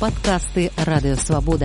Падкасты Радыёвабода.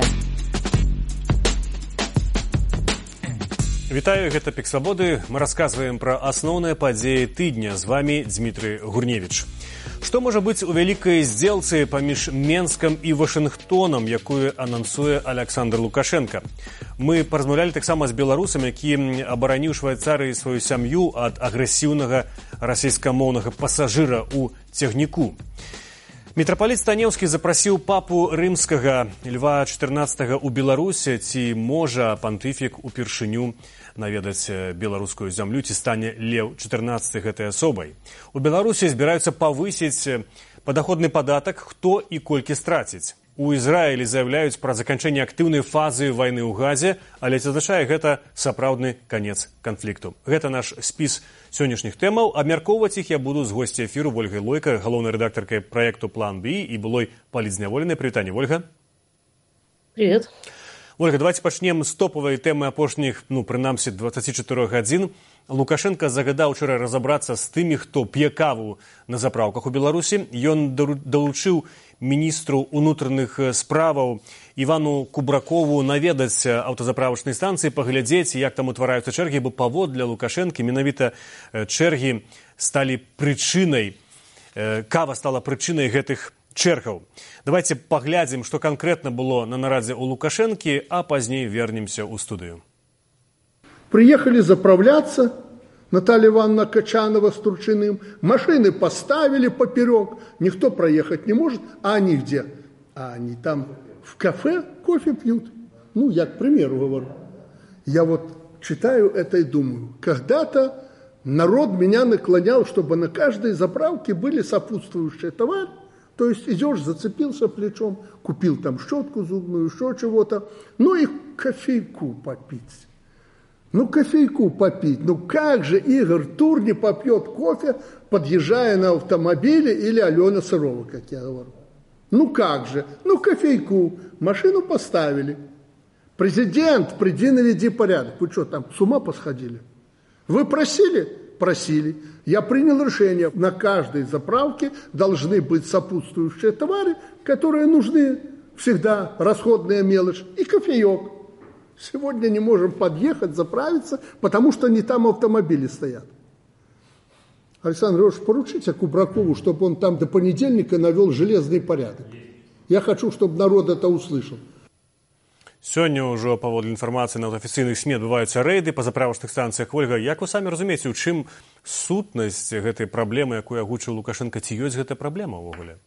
Вітаю, гэта Пік Свабоды. Мы расказваем пра асноўныя падзеі тыдня. З вами Дмітрый Гурневіч. Што можа быць у вялікай здзелцы паміж Менскам і Вашынгтонам, якую анансуе Аляксандр Лукашенка? Мы паразмаўлялі таксама з беларусам, які абараніў Швайцарыі сваю сям'ю ад агрэсіўнага расійскамоўнага пасажыра ў цягніку. Мітрапаліт Станеўскі запрасіў папу рымскага Льва XIV ў Беларусі. Ці можа пантыфік упершыню наведаць беларускую зямлю, ці стане Леў XIV гэтай асобай? У Беларусі збіраюцца павысіць падаходны падатак, хто і колькі страціць. У Ізраілі заяўляюць пра заканчэнне актыўнай фазы вайны ў Газе, але ці азначае гэта сапраўдны канец канфлікту? Гэта наш спіс сённяшніх тэмаў. Абмяркоўваць іх я буду з госця эфіру Вольгай Лойка, галоўнай рэдактаркай праекту «План Б» і былой палітзняволенай. Прывітанне, Вольга. Привет. Ольга, давайте пачнем з топавай тэмы апошніх, прынамсі, 24 гадзін. Лукашенко загадаў учора разабрацца з тымі, хто п'е каву на запраўках у Беларусі. Ён далучыў міністру ўнутраных справаў Івану Кубракову наведаць аўтазаправачнай станцыі, паглядзець, як там утвараюцца чэргі, бо паводле Лукашэнкі менавіта чэргі сталі прычынай, кава стала прычынай гэтых чэргаў. Давайте паглядзім, што канкрэтна было на нарадзе у Лукашэнкі, а пазней вернемся ў студыю. Приехали заправляться, Наталья Ивановна Качанова с Турчиным, машины поставили поперек, никто проехать не может, а они где? А они там в кафе кофе пьют. Я к примеру говорю. Я читаю это и думаю, когда-то народ меня наклонял, чтобы на каждой заправке были сопутствующие товары. То есть идешь, зацепился плечом, купил там щетку зубную, еще чего-то, и кофейку попить. Кофейку попить. Как же Игорь Тур не попьет кофе, подъезжая на автомобиле, или Алена Сырова, как я говорю. Как же? Кофейку. Машину поставили. Президент, приди наведи порядок. Вы что, там с ума посходили? Вы просили? Просили. Я принял решение. На каждой заправке должны быть сопутствующие товары, которые нужны всегда. Расходная мелочь и кофеек. Сегодня не можем подъехать, заправиться, потому что не там автомобили стоят. Александр Иванович, поручите Кубракову, чтобы он там до понедельника навел железный порядок. Я хочу, чтобы народ это услышал. Сёння ўжо паводле інфармацыі на афіцыйных СМІ адбываюцца рэйды па заправачных станцыях. Ольга, як вы самі разумееце, у чым сутнасць гэтай праблемы, якую агучыў Лукашенко, ці ёсць гэта праблема ўвогуле?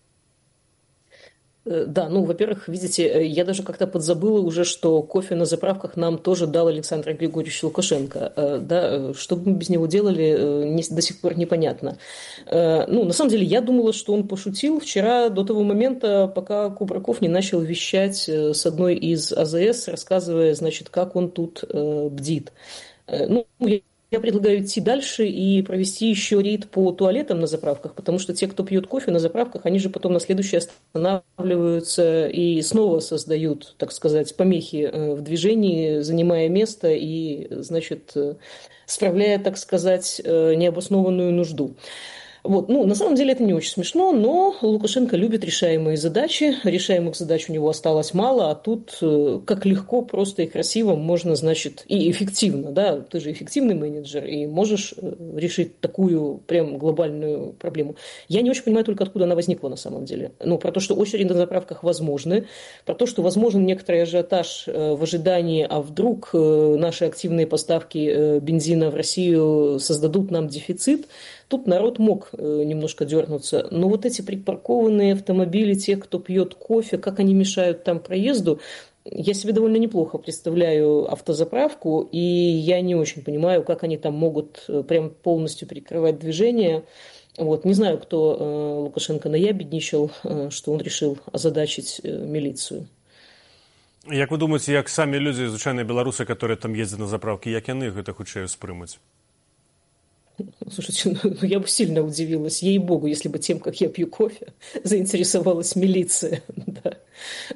Да, во-первых, видите, я даже как-то подзабыла уже, что кофе на заправках нам тоже дал Александр Григорьевич Лукашенко. Да, что бы мы без него делали, до сих пор непонятно. На самом деле, я думала, что он пошутил вчера до того момента, пока Кубраков не начал вещать с одной из АЗС, рассказывая, как он тут бдит. Я предлагаю идти дальше и провести еще рейд по туалетам на заправках, потому что те, кто пьет кофе на заправках, они же потом на следующий останавливаются и снова создают, так сказать, помехи в движении, занимая место и, справляя, так сказать, необоснованную нужду. На самом деле это не очень смешно, но Лукашенко любит решаемые задачи. Решаемых задач у него осталось мало, а тут как легко, просто и красиво можно, и эффективно, да, ты же эффективный менеджер и можешь решить такую прям глобальную проблему. Я не очень понимаю только, откуда она возникла на самом деле. Про то, что очереди на заправках возможны, про то, что возможен некоторый ажиотаж в ожидании, а вдруг наши активные поставки бензина в Россию создадут нам дефицит. Тут народ мог немножко дернуться. Но эти припаркованные автомобили, тех, кто пьет кофе, как они мешают там проезду, я себе довольно неплохо представляю автозаправку, и я не очень понимаю, как они там могут прям полностью перекрывать движение. Не знаю, кто Лукашенко наябедничал, что он решил озадачить милицию. Як вы думаете, як самі людзі, звычайныя беларусы, которые там ездят на заправкі, як яны гэта хутчэй успрымуць? Слушайте, я бы сильно удивилась, ей-богу, если бы тем, как я пью кофе, заинтересовалась милиция. Да.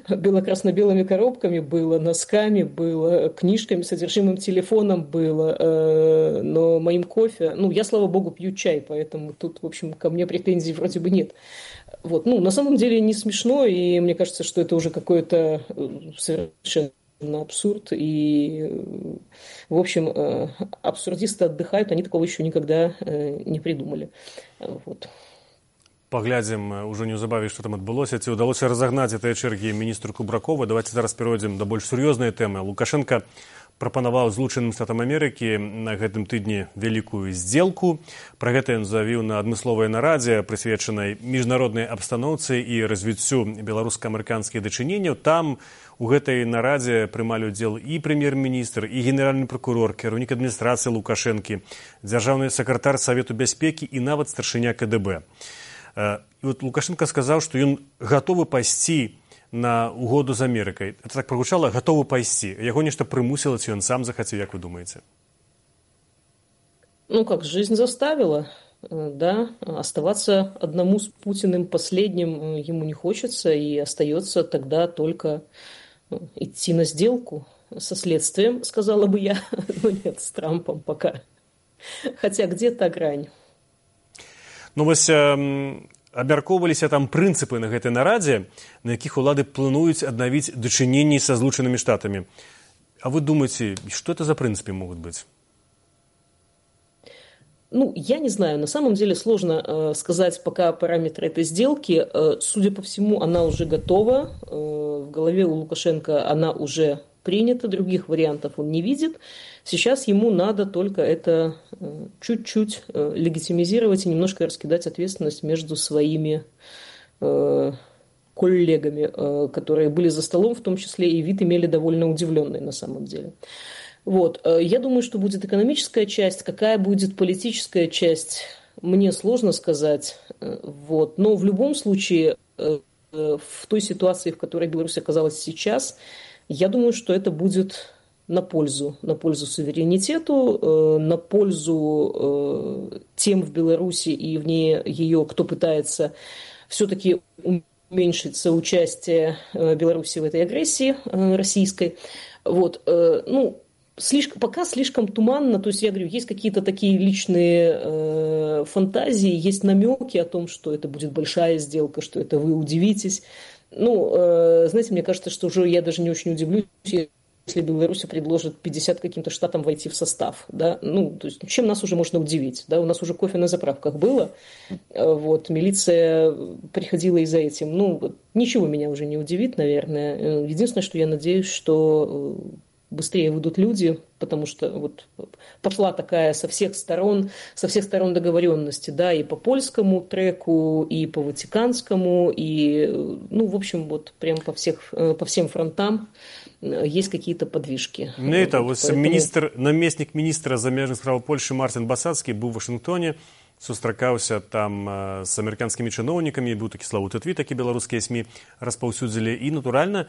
бело-красно-белыми коробками было, носками было, книжками, содержимым телефоном было, но моим кофе... Ну, я, слава богу, пью чай, поэтому тут, в общем, ко мне претензий вроде бы нет. Вот. Ну, на самом деле не смешно, и мне кажется, что это уже какой-то совершенно абсурд. И, в общем, абсурдисты отдыхают, они такого еще никогда не придумали. Вот. Паглядзім ужо неўзабаве, што там адбылося, ці ўдалося разагнаць гэтыя чэргі міністру Кубракова. Давайте зараз перайдзем да больш сур'ёзнай тэмы. Лукашенко прапанаваў Злучаным Штатам Амерыкі на гэтым тыдні вялікую здзелку. Пра гэта ён заявіў на адмысловай нарадзе, прысвечанай міжнароднай абстаноўцы і развіццю беларуска-амерыканскіх дачыненняў. Там у гэтай нарадзе прымалі ўдзел і прэм'ер-міністр, і генеральны пракурор, кіраўнік адміністрацыі Лукашэнкі, дзяржаўны сакратар Савету бяспекі і нават старшыня КДБ. І вот Лукашенко сказаў, што ён гатовы пайсці на угоду з Амерыкай. Это так прагучала, гатовы пайсці. Яго нешта прымусіла, ці ён сам захацеў, як вы думаеце? Ну, как жизнь заставила, да, оставаться одному с Путиным последним ему не хочется, и остается тогда только идти на сделку со следствием, сказала бы я, но нет, с Трампом пока. Хотя где та грань? Ну, вось абмяркоўваліся там прынцыпы на гэтай нарадзе, на якіх улады плануюць аднавіць дачыненні са Злучанымі Штатамі. А вы думаете, что это за принципы могут быть? Ну, я не знаю. На самом деле сложно сказать пока параметры этой сделки. Судя по всему, она уже готова. В голове у Лукашенко она уже принята. Других вариантов он не видит. Сейчас ему надо только это чуть-чуть легитимизировать и немножко раскидать ответственность между своими коллегами, которые были за столом, в том числе и вид имели довольно удивленный на самом деле. Вот. Я думаю, что будет экономическая часть. Какая будет политическая часть, мне сложно сказать. Вот. Но в любом случае, в той ситуации, в которой Беларусь оказалась сейчас, я думаю, что это будет на пользу суверенитету, на пользу тем в Беларуси и вне ее, кто пытается все-таки уменьшить соучастие Беларуси в этой агрессии российской. Вот. Ну, пока слишком туманно, то есть я говорю, есть какие-то такие личные фантазии, есть намеки о том, что это будет большая сделка, что это вы удивитесь. Ну, знаете, мне кажется, что уже я даже не очень удивлюсь, если Беларусь предложит 50 каким-то штатам войти в состав, да, ну, то есть чем нас уже можно удивить, да, у нас уже кофе на заправках было, вот, милиция приходила и за этим, ну, вот, ничего меня уже не удивит, наверное, единственное, что я надеюсь, что быстрее выйдут люди, потому что вот пошла такая со всех сторон договоренности, да, и по польскому треку, и по ватиканскому, и, ну, в общем, вот прям по всем фронтам есть какие-то подвижки. Ну, это вот поэтому... наместник министра замежных справ Польши Мартин Басацкі быў у Вашингтоне, сустракаўся там с американскими чиновниками, быў такі славуты твіт, які беларускія СМИ распаўсюдзілі, і, натуральна,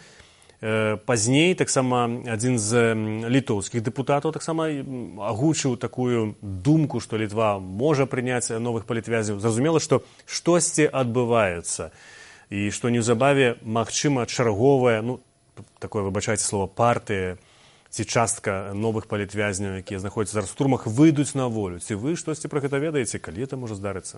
пазней таксама адзін з літоўскіх дэпутатаў таксама агучыў такую думку, што Літва можа прыняць новых палітвязняў. Зразумела, што штосьці адбываецца і што неўзабаве магчыма чарговая, ну, такое, выбачайце слово, партыя ці частка новых палітвязняў, якія знаходзяцца зараз у турмах, выйдуць на волю. Ці вы штосьці пра гэта ведаеце, калі это можа здарыцца?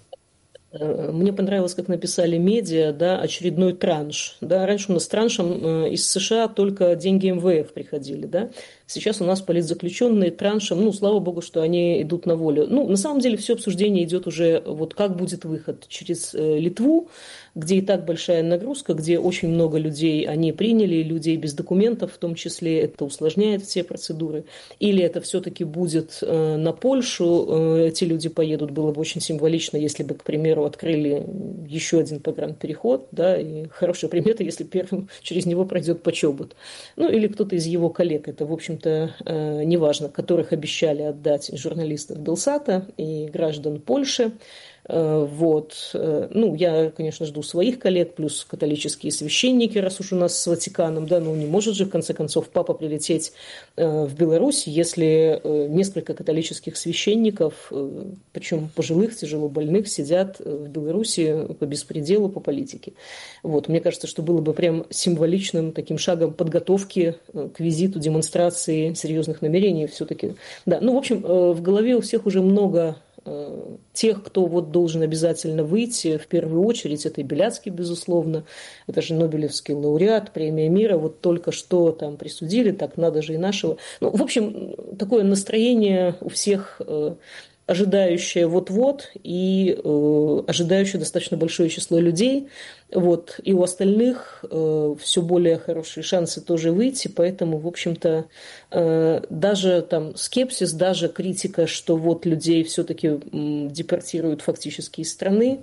Мне понравилось, как написали медиа, да, очередной транш. Да. Раньше у нас траншем из США только деньги МВФ приходили. Да. Сейчас у нас политзаключенные траншем, ну, слава богу, что они идут на волю. Ну, на самом деле все обсуждение идет уже, вот как будет выход через Литву, где и так большая нагрузка, где очень много людей они приняли, людей без документов в том числе, это усложняет все процедуры. Или это все-таки будет на Польшу, эти люди поедут, было бы очень символично, если бы, к примеру, открыли еще один погранпереход, да, и хорошая примета, если первым через него пройдет Почобут. Ну, или кто-то из его коллег, это, в общем-то, неважно, которых обещали отдать журналистов Белсата и граждан Польши. Вот. Ну, я, конечно, жду своих коллег, плюс католические священники, раз уж у нас с Ватиканом, да, ну, не может же, в конце концов, папа прилететь в Беларусь, если несколько католических священников, причем пожилых, тяжело больных, сидят в Беларуси по беспределу, по политике. Вот. Мне кажется, что было бы прям символичным таким шагом подготовки к визиту, демонстрации серьезных намерений все-таки. Да, ну, в общем, в голове у всех уже много тех, кто вот должен обязательно выйти, в первую очередь, это и Беляцкий, безусловно, это же Нобелевский лауреат, премия мира, вот только что там присудили, так надо же и нашего. Ну, в общем, такое настроение у всех ожидающее вот-вот и ожидающее достаточно большое число людей. Вот. И у остальных все более хорошие шансы тоже выйти, поэтому, в общем-то, даже там скепсис, даже критика, что вот людей все-таки депортируют фактически из страны,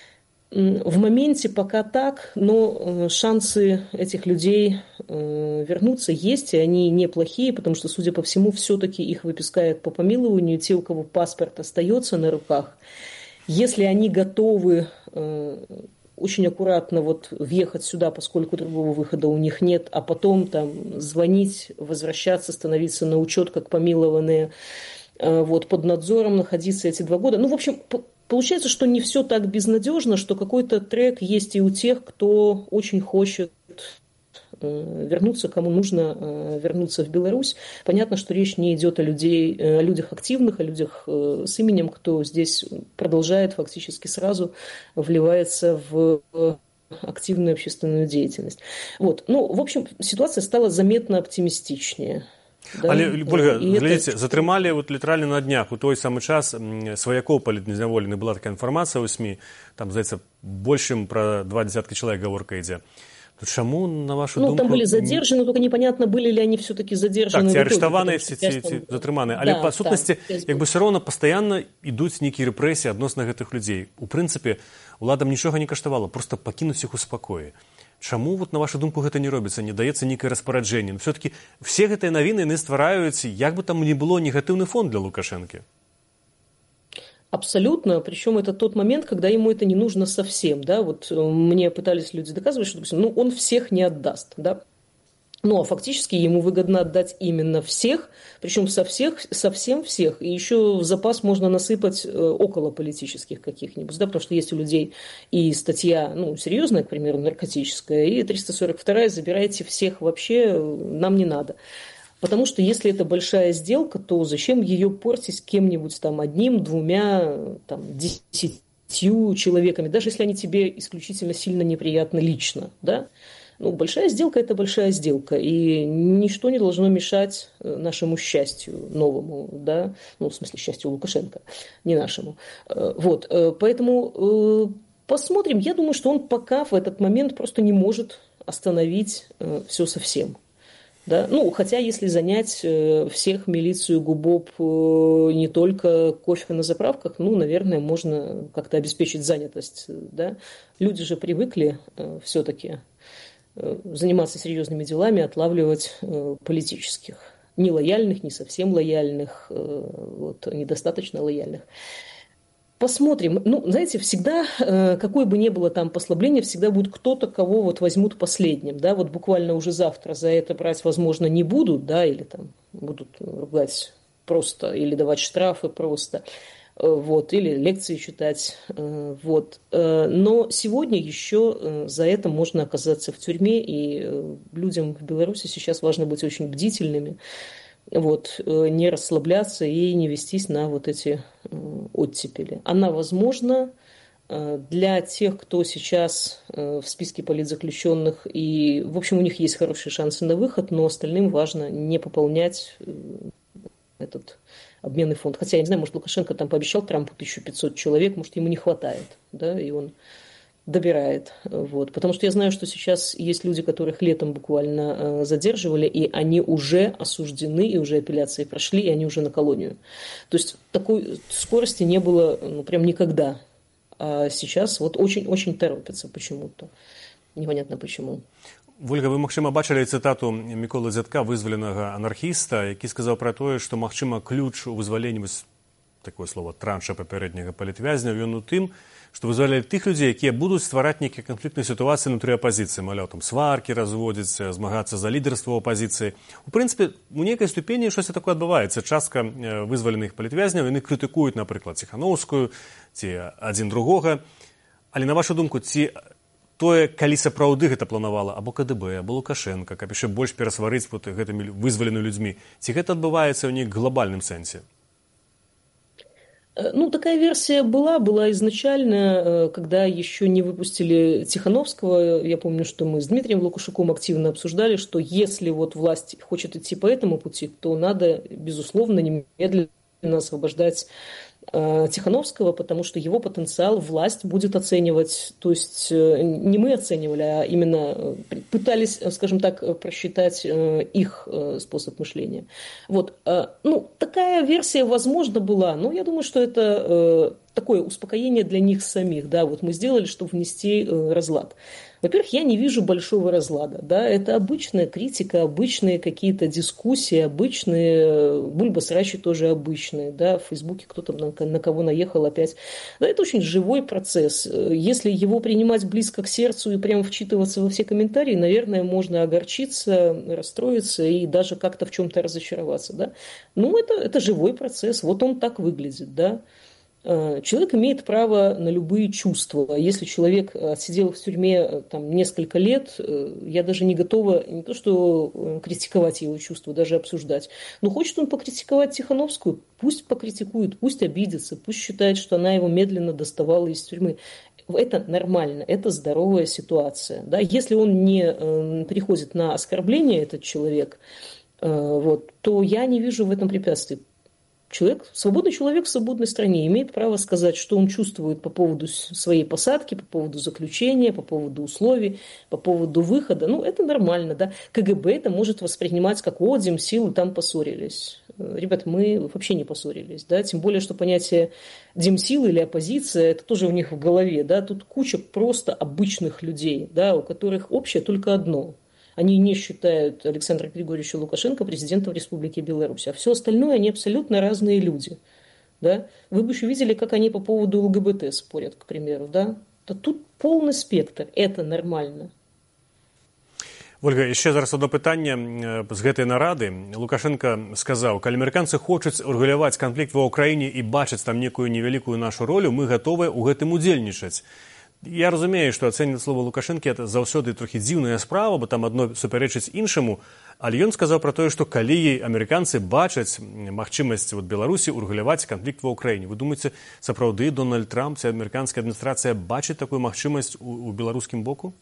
в моменте пока так, но шансы этих людей вернуться есть, и они неплохие, потому что, судя по всему, все-таки их выпускают по помилованию, те, у кого паспорт остается на руках. Если они готовы очень аккуратно вот въехать сюда, поскольку другого выхода у них нет, а потом там звонить, возвращаться, становиться на учет как помилованные, вот, под надзором находиться эти 2 года. Ну, в общем, получается, что не все так безнадежно, что какой-то трек есть и у тех, кто очень хочет вернуться, кому нужно вернуться в Беларусь. Понятно, что речь не идет о людях активных, о людях с именем, кто здесь продолжает фактически сразу вливается в активную общественную деятельность. Вот. Ну, в общем, ситуация стала заметно оптимистичнее. Да? Але, Ольга, глядзіце, затрымалі вот літаральна на днях у той самы час сваякоў палітзняволеных, была такая інфармацыя ў СМІ, там, здаецца, больш чым пра 20 чалавек гаворка ідзе. То чаму, на вашу думку... Ну, там были задержаны, только непонятно, были ли они все-таки задержаны. Так, ці арыштаваныя, ці затрыманыя. Але, па сутнасці, як бы все роўна пастаянна ідуць нейкія рэпрэсіі адносна гэтых людзей. У прынцыпе, уладам нічога не каштавала, проста пакінуць іх у спакоі. Чаму, вот, на вашу думку, гэта не робіцца, не даецца нейкае распараджэнне? Все-таки все гэтыя навіны яны ствараюць, як бы там ни было, негатыўны фон для Лукашэнкі. Абсолютно, причем это тот момент, когда ему это не нужно совсем, да, вот мне пытались люди доказывать, что, допустим, ну, он всех не отдаст, да, ну, а фактически ему выгодно отдать именно всех, причем совсем всех, и еще в запас можно насыпать около политических каких-нибудь, да, потому что есть у людей и статья, ну, серьезная, к примеру, наркотическая, и 342-я, забирайте всех вообще, нам не надо. Потому что если это большая сделка, то зачем ее портить кем-нибудь там 1, 2, там, 10 человеками, даже если они тебе исключительно сильно неприятны лично, да? Ну, большая сделка – это большая сделка, и ничто не должно мешать нашему счастью новому, да? Ну, в смысле, счастью Лукашенко, не нашему. Вот, поэтому посмотрим. Я думаю, что он пока в этот момент просто не может остановить все совсем. Да? Ну, хотя если занять всех, милицию, ГУБОП, не только кофе на заправках, ну, наверное, можно как-то обеспечить занятость. Да? Люди же привыкли все-таки заниматься серьезными делами, отлавливать политических. Не лояльных, не совсем лояльных, вот, недостаточно лояльных. Посмотрим. Ну, знаете, всегда, какое бы ни было там послабление, всегда будет кто-то, кого вот возьмут последним, да, вот буквально уже завтра за это брать, возможно, не будут, да, или там будут ругать просто, или давать штрафы просто, вот, или лекции читать, вот. Но сегодня еще за это можно оказаться в тюрьме, и людям в Беларуси сейчас важно быть очень бдительными, вот, не расслабляться и не вестись на вот эти оттепели. Она возможна для тех, кто сейчас в списке политзаключенных, и, в общем, у них есть хорошие шансы на выход, но остальным важно не пополнять этот обменный фонд. Хотя, я не знаю, может, Лукашенко там пообещал Трампу 1500 человек, может, ему не хватает, да, и он добирает. Вот. Потому что я знаю, что сейчас есть люди, которых летом буквально задерживали, и они уже осуждены, и уже апелляции прошли, и они уже на колонию. То есть такой скорости не было, ну, прям никогда. А сейчас вот очень-очень торопятся почему-то. Непонятно почему. Ольга, вы, магчыма, бачылі цытату Міколы Дзядка, вызваленага анархіста, які сказаў пра тое, што, магчыма, ключ у вызваленні такое слово транша папярэдняга палітвязня, ён у тым, што вызвалялі тых людзей, якія будуць ствараць нейкія канфліктныя сітуацыі ўнутры апазіцыі, маляў, там сваркі разводзіць, змагацца за лідарства апазіцыі. У прынцыпе, у нейкай ступені щось такое адбываецца. Частка вызваленых палітвязняў, яны крытыкуюць, напрыклад, Ціхановскую ці адзін другога. Але на вашу думку, ці тое, калі сапраўды гэта планавала або КДБ, або Лукашенко, каб яшчэ больш перасварыць гэтымі вызваленымі людзьмі, ці гэта адбываецца ў нейк глобальным сэнсе? Ну, такая версия была изначально, когда еще не выпустили Тихановского. Я помню, что мы с Дмитрием Лукашуком активно обсуждали, что если вот власть хочет идти по этому пути, то надо, безусловно, немедленно освобождать Тихановского, потому что его потенциал власть будет оценивать. То есть не мы оценивали, а именно пытались, скажем так, просчитать их способ мышления. Вот. Ну, такая версия, возможно, была, но я думаю, что это такое успокоение для них самих. Да, вот мы сделали, чтобы внести разлад. Во-первых, я не вижу большого разлада. Да? Это обычная критика, обычные какие-то дискуссии, обычные, бульбасрачи тоже обычные. Да? В Фейсбуке кто-то на кого наехал опять. Да, это очень живой процесс. Если его принимать близко к сердцу и прямо вчитываться во все комментарии, наверное, можно огорчиться, расстроиться и даже как-то в чем-то разочароваться. Да? Ну, это живой процесс. Вот он так выглядит. Да? Человек имеет право на любые чувства. Если человек отсидел в тюрьме там, несколько лет, я даже не готова не то что критиковать его чувства, даже обсуждать. Но хочет он покритиковать Тихановскую, пусть покритикует, пусть обидится, пусть считает, что она его медленно доставала из тюрьмы. Это нормально, это здоровая ситуация. Да? Если он не переходит на оскорбление, этот человек, вот, то я не вижу в этом препятствий. Свободный человек в свободной стране имеет право сказать, что он чувствует по поводу своей посадки, по поводу заключения, по поводу условий, по поводу выхода. Ну, это нормально, да. КГБ это может воспринимать как демсилы там поссорились. Ребят, мы вообще не поссорились, да. Тем более, что понятие демсилы или оппозиция, это тоже у них в голове, да. Тут куча просто обычных людей, да, у которых общее только одно. Они не считают Александра Григорьевича Лукашенко президентом Республики Беларусь. А все остальное, они абсолютно разные люди. Да? Вы бы еще видели, как они по поводу ЛГБТ спорят, к примеру. Да? Да тут полный спектр. Это нормально. Ольга, яшчэ зараз одно пытанне з гэтай нарады. Лукашенко сказаў, калі амерыканцы хочуць урэгуляваць канфлікт ва ўкраіне і бачаць там некую невялікую нашу ролю, мы гатовыя ў гэтым удзельнічаць. Я разумею, што ацэньваць слова Лукашэнкі это заўсёды трохі дзіўная справа, бо там адно супярэчыць іншаму, але ён сказаў пра тое, што калі амерыканцы бачаць магчымасць Беларусі урэгуляваць канфлікт ва ўкраіне. Вы думаеце, сапраўды Дональд Трамп, ці амерыканская адміністрацыя бачыць такую магчымасць у беларускім боку?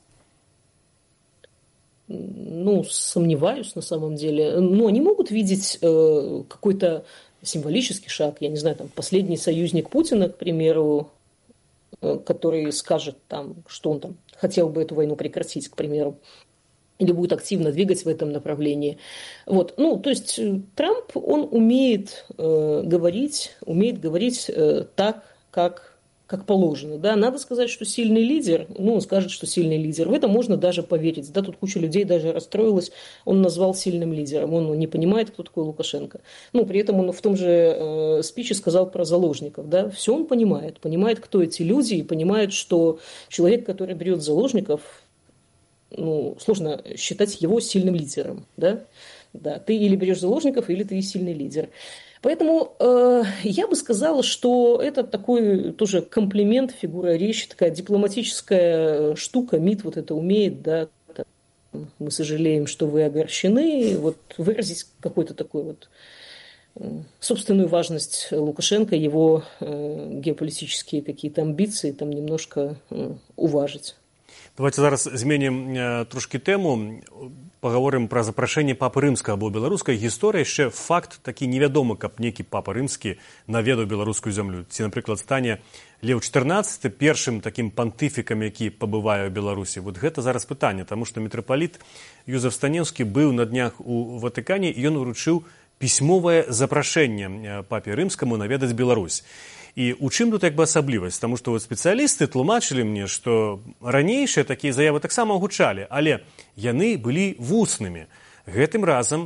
Ну, сомневаюсь на самом деле. Но они могут видеть какой-то символический шаг, я не знаю, там, последний союзник Путина, к примеру, который скажет, там, что он там хотел бы эту войну прекратить, к примеру, или будет активно двигать в этом направлении. Вот. Ну, то есть Трамп, он умеет говорить так, как положено. Да? Надо сказать, что сильный лидер, ну, он скажет, что сильный лидер. В это можно даже поверить. Да? Тут куча людей даже расстроилась. Он назвал сильным лидером. Он не понимает, кто такой Лукашенко. Ну, при этом он в том же спиче сказал про заложников. Да? Все он понимает. Понимает, кто эти люди, и понимает, что человек, который берет заложников, ну, сложно считать его сильным лидером. Да? Да, ты или берешь заложников, или ты сильный лидер. Поэтому я бы сказала, что это такой тоже комплимент, фигура речи, такая дипломатическая штука, МИД вот это умеет, да, мы сожалеем, что вы огорчены, вот выразить какой-то такой вот собственную важность Лукашенко, его геополитические какие-то амбиции там немножко уважить. Давайте зараз зменім трошки тему. Паговорым пра запрашэнне папы рымскага, бо беларуская гісторыя яшчэ факт такі невядомы, каб некі папа рымскі наведаў беларускую зямлю. Ці, напрыклад, стане Леў XIV першым такім пантыфікам, які пабывае ў Беларусі. Вот гэта зараз пытанне, таму што мітрапаліт Юзеф Станеўскі быў на днях у Ватыкане, і ён уручыў пісьмовае запрашэнне папе рымскаму наведаць Беларусь. І у чым тут як бы асаблівасць? Таму што вот спецыялісты тлумачылі мне, што ранейшыя такія заявы таксама гучалі, але яны былі вуснымі. Гэтым разам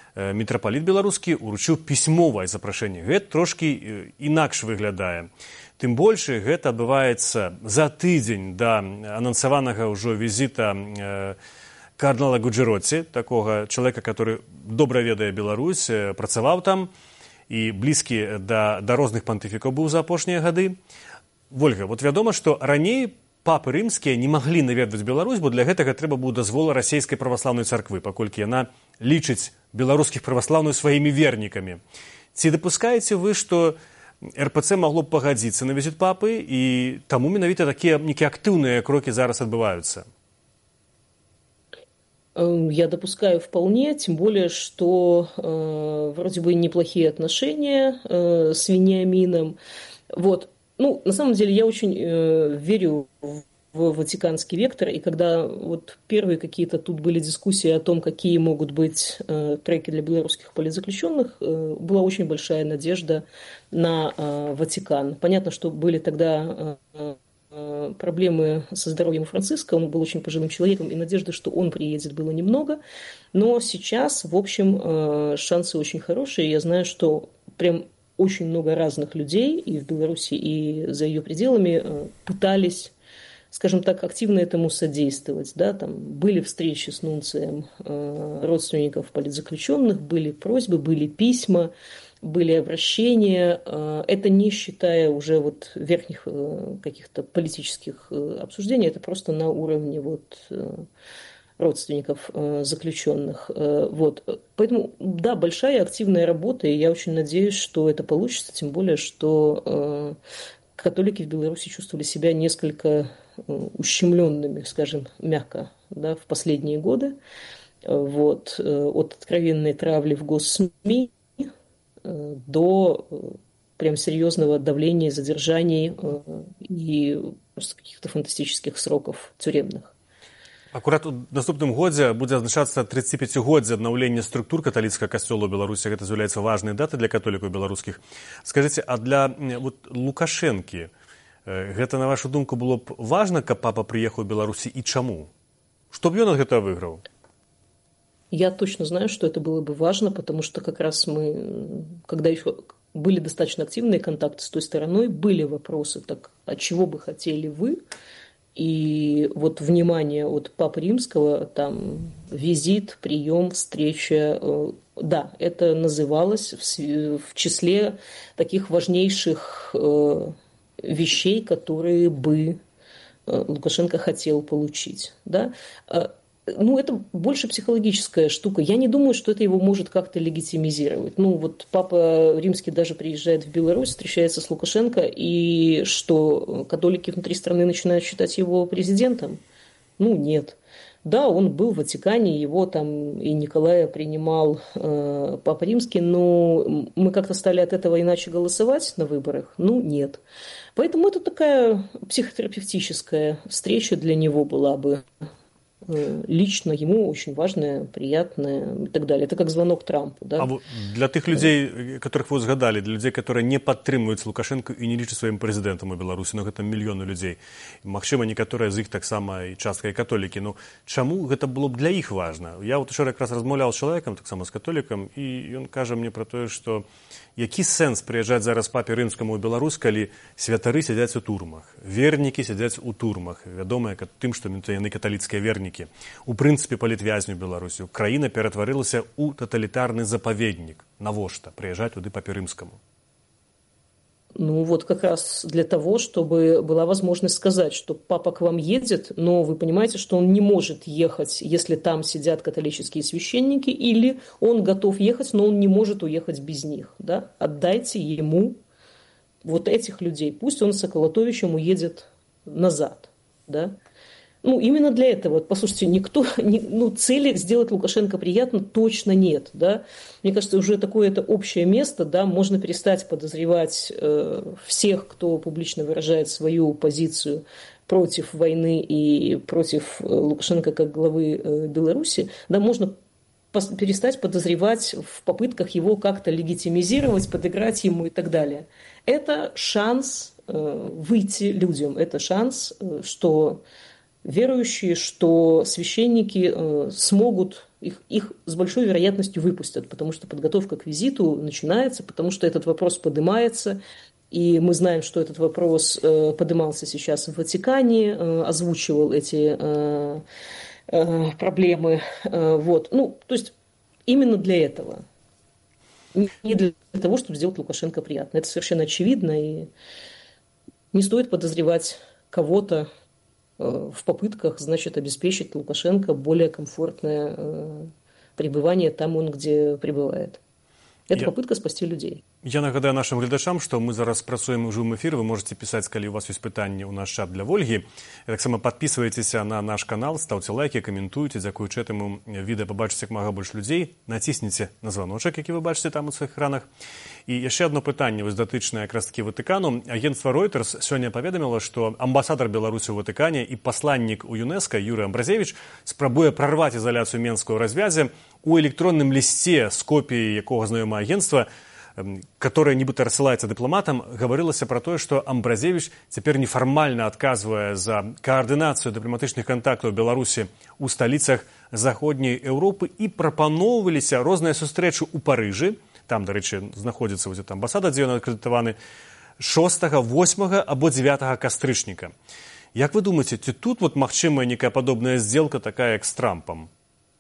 мітрапаліт беларускі ўручыў пісьмовае запрашэнне. Гэта трошкі інакш выглядае. Тым больш, гэта адбываецца за тыдзень да анансаванага ўжо візіта кардынала Гуджэроці, такога чалавека, который добра ведае Беларусь, працаваў там і блізкі да розных пантыфікаў быў за апошнія гады. Вольга, вот вядома, што раней папы рымскія не маглі наведваць Беларусь, бо для гэтага трэба быў дазвол расійскай праваслаўнай царквы, паколькі яна лічыць беларускіх праваслаўных сваімі вернікамі. Ці дапускаеце вы, што РПЦ магло б пагадзіцца на візіт папы, і таму менавіта такія нейкія актыўныя крокі зараз адбываюцца? Я допускаю вполне, тем более, что вроде бы неплохие отношения с Вениамином. Вот. Ну, на самом деле, я очень верю в ватиканский вектор, и когда вот первые какие-то тут были дискуссии о том, какие могут быть треки для белорусских политзаключенных, была очень большая надежда на Ватикан. Понятно, что были тогда проблемы со здоровьем Франциска, он был очень пожилым человеком, и надежды, что он приедет, было немного. Но сейчас, в общем, шансы очень хорошие. Я знаю, что прям очень много разных людей и в Беларуси, и за ее пределами пытались, скажем так, активно этому содействовать. Да? Там были встречи с нунцием родственников политзаключенных, были просьбы, были письма, были обращения. Это не считая уже вот верхних каких-то политических обсуждений, это просто на уровне вот родственников заключенных. Вот. Поэтому, да, большая активная работа, и я очень надеюсь, что это получится, тем более, что католики в Беларуси чувствовали себя несколько ущемленными, скажем, мягко, да, в последние годы. Вот. От откровенной травли в госсми до прям серьезного давления, задержаний и просто каких-то фантастических сроков тюремных. Акурат у наступным годзе будзе адзначацца 35-годдзе аднаўлення структур каталіцкага касцёла ў Беларусі. Гэта з'яўляецца важнай датай для католікаў беларускіх. Скажыце, а для вот, Лукашэнкі гэта, на вашу думку, было б важна, каб папа прыехаў у Беларусі, і чаму? Што б ён ад гэтага выйграў? Я точно знаю, что это было бы важно, потому что как раз мы, когда еще были достаточно активные контакты с той стороной, были вопросы, так, а чего бы хотели вы? И вот внимание от Папы Римского, там, визит, прием, встреча, да, это называлось в числе таких важнейших вещей, которые бы Лукашенко хотел получить, да. Ну, это больше психологическая штука. Я не думаю, что это его может как-то легитимизировать. Ну, вот Папа Римский даже приезжает в Беларусь, встречается с Лукашенко, и что, католики внутри страны начинают считать его президентом? Ну, нет. Да, он был в Ватикане, его там и Николая принимал Папа Римский, но мы как-то стали от этого иначе голосовать на выборах? Ну, нет. Поэтому это такая психотерапевтическая встреча для него была бы. Лично ему очень важное, приятное и так далее. Это как звонок Трампу. Да? А для тых людзей, которых вы узгадали, для людзей, которые не падтрымліваюць Лукашенко і не лічаць сваім прэзідэнтам у Беларусі, ну гэта мільёны людзей. Магчыма, некаторыя з іх таксама і частка і католікі. Ну чаму гэта было б для іх важна? Я вот учора якраз размаўляў з чалавекам, таксама з католікам, і ён кажа мне пра тое, што які сэнс прыязджаць зараз Папе Рымскаму ў Беларусь, калі святары сядзяць у турмах, вернікі сядзяць у турмах, вядомыя тым, што яны каталіцкія вернікі. У прынцыпе, палітвязню Беларусі. Краіна ператварылася ў таталітарны запаведнік. Навошта прыязджаць туды Папе Рымскаму? Ну вот как раз для того, чтобы была возможность сказать, что папа к вам едет, но вы понимаете, что он не может ехать, если там сидят католические священники, или он готов ехать, но он не может уехать без них. Да? Отдайте ему вот этих людей. Пусть он с Околотовичем уедет назад. Да? Ну, именно для этого, вот, послушайте, цели сделать Лукашенко приятно точно нет, да. Мне кажется, уже такое это общее место, да, можно перестать подозревать всех, кто публично выражает свою позицию против войны и против Лукашенко как главы Беларуси, да, можно перестать подозревать в попытках его как-то легитимизировать, подыграть ему и так далее. Это шанс выйти людям, это шанс, что верующие, что священники смогут Их с большой вероятностью выпустят, потому что подготовка к визиту начинается, потому что этот вопрос поднимается. И мы знаем, что этот вопрос поднимался сейчас в Ватикане, озвучивал эти проблемы. Вот. Ну, то есть именно для этого. Не для того, чтобы сделать Лукашенко приятно. Это совершенно очевидно, и не стоит подозревать кого-то в попытках, значит, обеспечить Лукашенко более комфортное пребывание там, где пребывает. Это попытка спасти людей. Я нагадаю нашим глядачам, што мы зараз працуем у жывым эфіры. Вы можете пісаць, калі у вас ёсць пытанні ў наш чат для Вольгі. Таксама подписывайтеся на наш канал, ставце лайки, каментуйце. Дзякуючы этому відэа пабачыце як мага больш людзей. Націсніце на званочак, які вы бачыце там у сваіх экранах. І яшчэ одно пытанне, вось датычнае якраз такі Ватыкану. Агентства Reuters сёння паведаміла, што амбасадар Беларусі ў Ватыкане і пасланнік у ЮНЕСКО Юрий Амбразевич спрабуе прарваць ізаляцыю Менскага ў развязе у электронным лісце з копіяй якога знаёмае агентства, которая нібыта рассылаецца дыпламатам, гаварылася пра тое, што Амбразевич цяпер нефармальна адказвае за каардынацыю дыпламатычных кантактаў Беларусі ў сталіцах заходняй Еўропы і прапаноўваліся розныя сустрэчы ў Парыжы. Там, дарэчы, знаходзіцца вось эта амбасада, дзе ён акрэдытаваны 6, 8 або 9 кастрычніка. Як вы думаеце, ці тут вот магчымая некая падобная сделка, такая як з Трампом?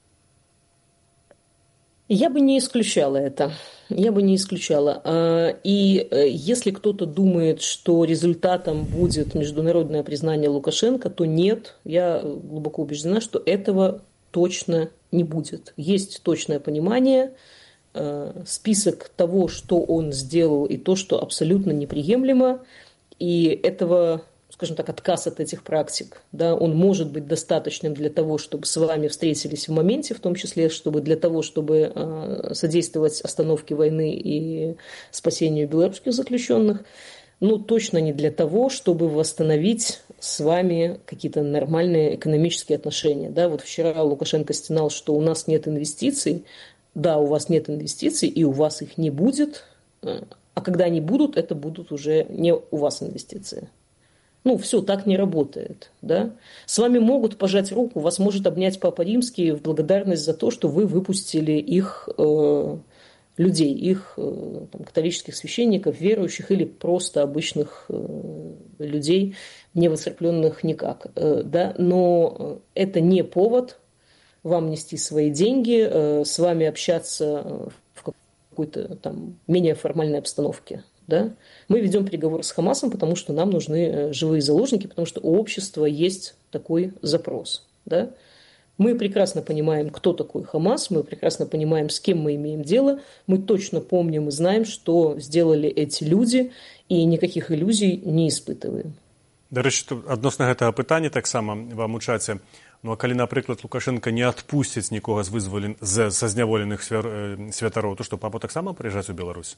Я бы не исключала это. Я бы не исключала. И если кто-то думает, что результатом будет международное признание Лукашенко, то нет. Я глубоко убеждена, что этого точно не будет. Есть точное понимание, список того, что он сделал, и то, что абсолютно неприемлемо. И этого, скажем так, отказ от этих практик, да, он может быть достаточным для того, чтобы с вами встретились в моменте, в том числе, чтобы для того, чтобы содействовать остановке войны и спасению белорусских заключенных, но точно не для того, чтобы восстановить с вами какие-то нормальные экономические отношения. Да, вот вчера Лукашенко стенал, что у нас нет инвестиций. Да, у вас нет инвестиций, и у вас их не будет, а когда они будут, это будут уже не у вас инвестиции. Ну, все, так не работает, да. С вами могут пожать руку, вас может обнять Папа Римский в благодарность за то, что вы выпустили их людей, их там, католических священников, верующих или просто обычных людей, не воцерквленных никак, да. Но это не повод вам нести свои деньги, с вами общаться в какой-то там менее формальной обстановке. Да? Мы ведем переговоры с Хамасом, потому что нам нужны живые заложники, потому что у общества есть такой запрос. Да? Мы прекрасно понимаем, кто такой Хамас, мы прекрасно понимаем, с кем мы имеем дело, мы точно помним и знаем, что сделали эти люди, и никаких иллюзий не испытываем. Дарэчы, адносна гэтага пытання таксама вам у чаце. Ну, а калі, напрыклад, Лукашенко не адпусціць нікога са зняволеных святароў, то што, папа таксама прыязджаць у Беларусь?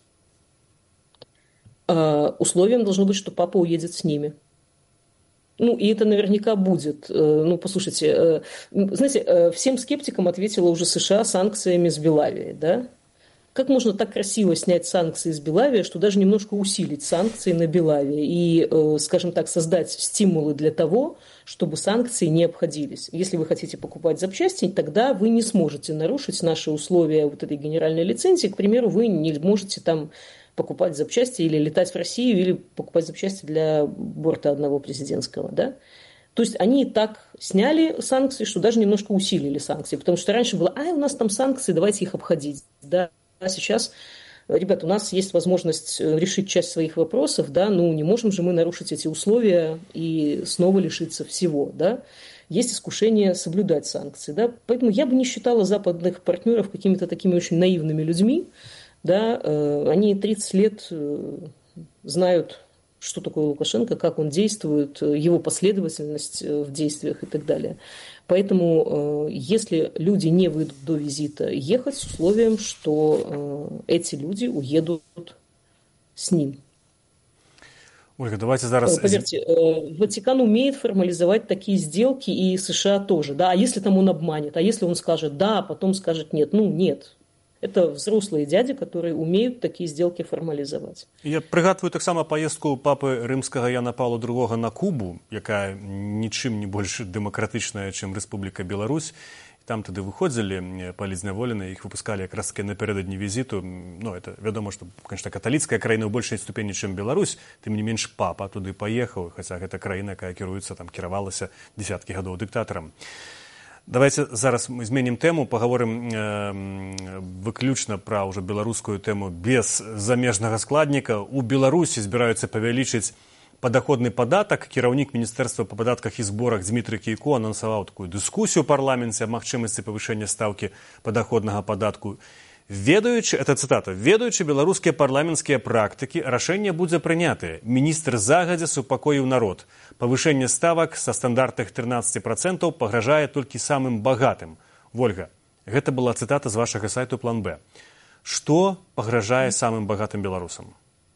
Условием должно быть, что папа уедет с ними. Ну, и это наверняка будет. Ну, послушайте, знаете, всем скептикам ответила уже США санкциями с Белавией, да? Как можно так красиво снять санкции с Белавии, что даже немножко усилить санкции на Белавии и, скажем так, создать стимулы для того, чтобы санкции не обходились. Если вы хотите покупать запчасти, тогда вы не сможете нарушить наши условия вот этой генеральной лицензии. К примеру, вы не можете там покупать запчасти или летать в Россию, или покупать запчасти для борта одного президентского, да? То есть они так сняли санкции, что даже немножко усилили санкции, потому что раньше было, у нас там санкции, давайте их обходить, да? А сейчас, ребят, у нас есть возможность решить часть своих вопросов, да, ну не можем же мы нарушить эти условия и снова лишиться всего, да. Есть искушение соблюдать санкции, да, поэтому я бы не считала западных партнеров какими-то такими очень наивными людьми, да, они 30 лет знают, что такое Лукашенко, как он действует, его последовательность в действиях и так далее. Поэтому, если люди не выйдут до визита, ехать с условием, что эти люди уедут с ним. Ольга, давайте зараз... Поверьте, Ватикан умеет формализовать такие сделки, и США тоже. Да? А если там он обманет? А если он скажет «да», а потом скажет «нет»? Ну, нет. Это взрослые дяди, которые умеют такие сделки формализовать. Я прыгадваю таксама паездку папы рымскага Яна Паўла II на Кубу, якая нічым не больш дэмакратычная, чым Рэспубліка Беларусь. Там тады выходзілі палізняволеныя, іх выпускалі якраз таки напярэдадні візіту. Ну, это вядома, што, конечно, каталіцкая краіна ў большай ступені, чым Беларусь, тым не менш папа туды паехаў, хаця гэта краіна, якая кіруецца, там кіравалася дзесяткі гадоў дыктатарам. Давайте зараз мы зменім тэму, паговорым выключна пра ўжо беларускую тэму без замежнага складніка. У Беларусі збіраюцца павялічыць падаходны падатак. Кіраўнік Міністэрства па падатках і зборах Дмітрый Кійко анансаваў такую дыскусію ў парламенце аб магчымасці павышэння стаўкі падаходнага падатку. Ведаючы, это цытата, ведаючы беларускія парламенцкія практыкі, рашэнне будзе прынятае. Міністр загадзя супакоіў народ. Павышэнне ставак са стандартных 13% пагражае толькі самым багатым. Вольга, гэта была цытата з вашага сайту План Б. Што пагражае самым багатым беларусам?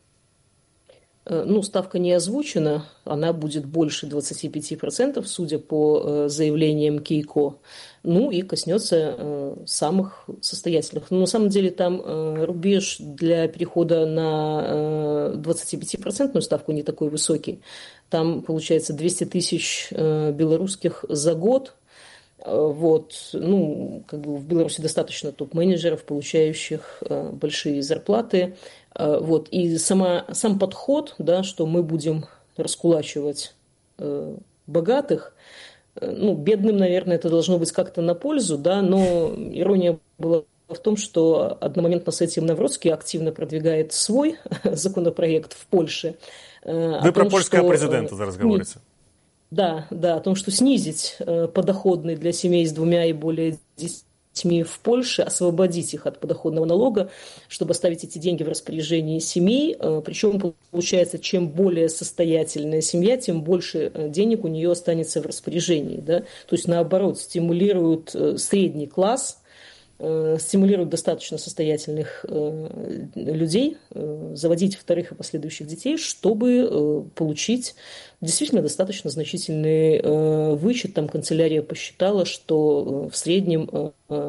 Ну, ставка не озвучена, она будет больше 25%, судя по заявлениям Кийко. Ну и коснется самых состоятельных. Но на самом деле там рубеж для перехода на 25% ставку не такой высокий. Там получается 200 тысяч белорусских за год. Вот, ну, как бы в Беларуси достаточно топ-менеджеров, получающих большие зарплаты. Вот, и сам подход, да, что мы будем раскулачивать богатых, ну, бедным, наверное, это должно быть как-то на пользу, да, но ирония была в том, что одномоментно с этим Навроцкий активно продвигает свой законопроект в Польше. Вы про польского президента зараз говорите. Да, о том, что снизить подоходный для семей с 2 и более детьми в Польше, освободить их от подоходного налога, чтобы оставить эти деньги в распоряжении семей. Причем, получается, чем более состоятельная семья, тем больше денег у нее останется в распоряжении. Да? То есть, наоборот, стимулируют средний класс, стимулируют достаточно состоятельных людей заводить вторых и последующих детей, чтобы получить действительно достаточно значительный вычет. Там канцелярия посчитала, что в среднем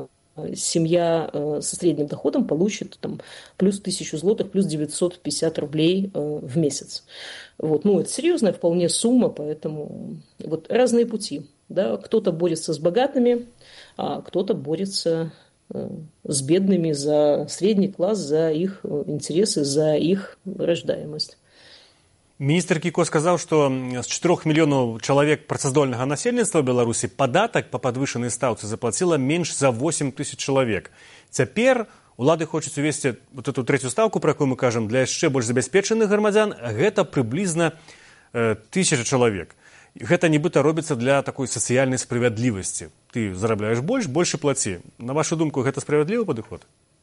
семья со средним доходом получит там, плюс 1000 злотых, плюс 950 рублей в месяц. Вот. Ну, это серьезная вполне сумма, поэтому вот разные пути. Да? Кто-то борется с богатыми, а кто-то борется с бедными за средний класс, за их интересы, за их рождаемость. Міністр Кійко сказаў, што з 4 мільёнаў чалавек працаздольнага насельніцтва Беларусі падатак па падвышанай стаўцы заплаціла менш за 8 тысяч чалавек. Цяпер улады хочуць увесці вот эту трэцюю стаўку, про якую мы кажам, для яшчэ больш забяспечаных грамадзян, гэта прыблізна 1000 чалавек. Гэта нібыта робіцца для такой сацыяльнай справядлівасці. Ты зарабляеш больш і плаці. На вашу думку, гэта справядлівы падыход?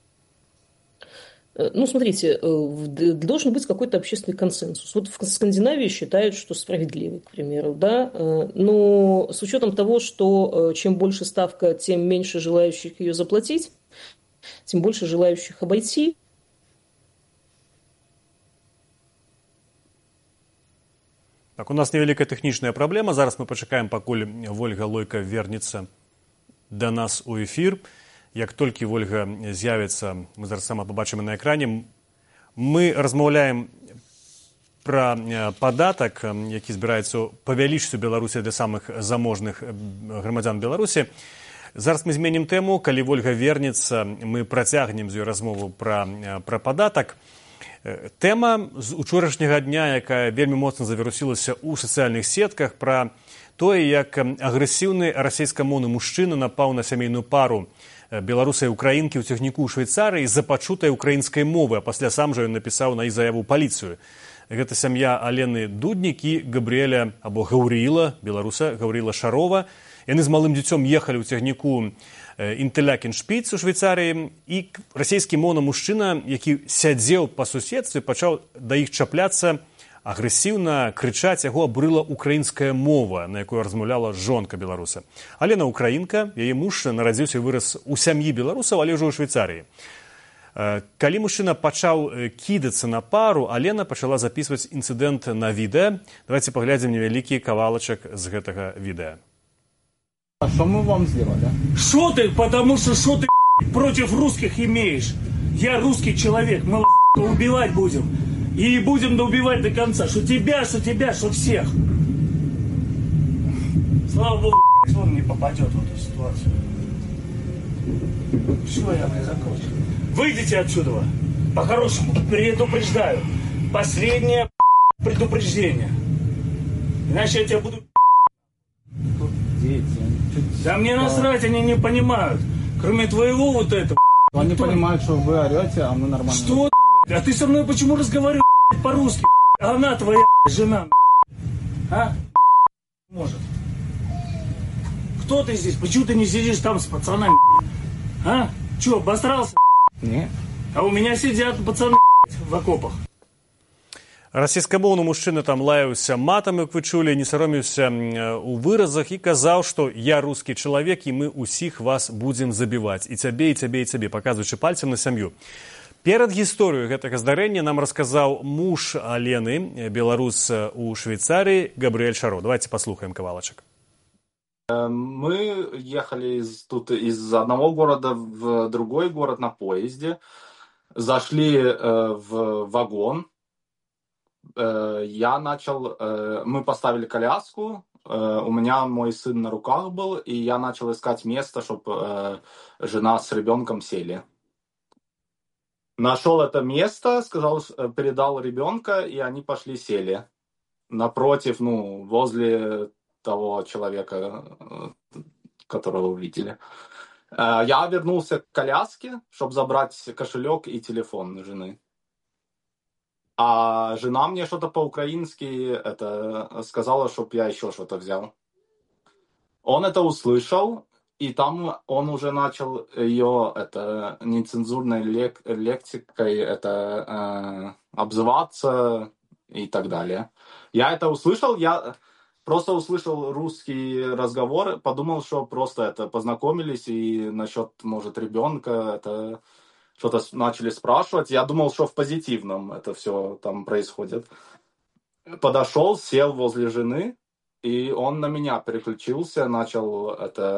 Ну, смотрите, должен быть какой-то общественный консенсус. Вот в Скандинавии считают, что справедливый, к примеру, да, но с учетом того, что чем больше ставка, тем меньше желающих ее заплатить, тем больше желающих обойти. Так, у нас невялікая тэхнічная праблема. Зараз мы пачакаем, пакуль Вольга Лойка вернецца да нас у эфір. Як толькі Вольга з'явіцца, мы зараз сама пабачым на экране, мы размаўляем пра падатак, які збіраецца павялічыць у Беларусі для самых заможных грамадзян Беларусі. Зараз мы зменім тэму. Калі Вольга вернецца, мы працягнем з ёй размову пра падатак. Тэма з учорашняга дня, якая вельмі моцна завірусілася ў сацыяльных сетках, пра тое, як агрэсіўны расейскамоўны мужчына напаў на сямейную пару беларуса і украінкі ў цягніку ў Швейцарыі з-за пачутай украінскай мовы, а пасля сам жа ён напісаў на іх заяву паліцыю. Гэта сям'я Алены Дуднік і Габрыэля, або Гаўрыіла, беларуса Гаўрыіла Шарова. Яны з малым дзіцём ехалі ў цягніку Інтэлякін-Шпіц у Швейцарыі, і расійскі моўны мужчына, які сядзеў па суседстве, пачаў да іх чапляцца, агрэсіўна крычаць, яго абурыла украінская мова, на якой размаўляла жонка беларуса. Алена украінка, яе муж нарадзіўся і вырас у сям'і беларусаў, але ўжо ў Швейцарыі. Калі мужчына пачаў кідацца на пару, Алена пачала запісваць інцыдэнт на відэа. Давайте паглядзім невялікі кавалачак з гэтага відэа. А что мы вам сделали? Что ты? Потому что ты против русских имеешь? Я русский человек, мы убивать будем. И будем убивать до конца. Что тебя, что всех. Слава богу, он не попадет в эту ситуацию. Все, я закончил. Выйдите отсюда. По-хорошему, предупреждаю. Последнее предупреждение. Иначе я тебя буду... Тут дети. Да мне насрать, они не понимают. Кроме твоего вот этого. Они понимают, что вы орете, а мы нормально. Что ты, блядь? А ты со мной почему разговариваешь по-русски? А она твоя жена, а? Может. Кто ты здесь? Почему ты не сидишь там с пацанами? А? Че, обосрался? Нет. А у меня сидят пацаны в окопах. Расійскамоўны мужчына там лаяўся матам, як вы чулі, не саромеўся у выразах і казаў, што я рускі чалавек і мы ўсіх вас будзем забіваць. І цябе, і цябе, і цябе, паказваючы пальцем на сям'ю. Перад гісторыяй гэтага здарэння нам расказаў муж Алены, беларус у Швейцарии, Габриэль Шаро. Давайте послухаем кавалачак. Мы ехали тут из одного города в другой город на поезде, зашли в вагон. Мы поставили коляску, у меня мой сын на руках был, и я начал искать место, чтобы жена с ребенком сели. Нашел это место, передал ребенка, и они пошли сели. Напротив, возле того человека, которого увидели. Я вернулся к коляске, чтобы забрать кошелек и телефон жены. А жена мне что-то по-украински сказала, чтобы я еще что-то взял. Он это услышал, и там он уже начал ее нецензурной лексикой обзываться и так далее. Я это услышал, я просто услышал русский разговор, подумал, что просто познакомились, и насчет, может, ребенка что-то начали спрашивать. Я думал, что в позитивном это все там происходит. Подошел, сел возле жены, и он на меня переключился, начал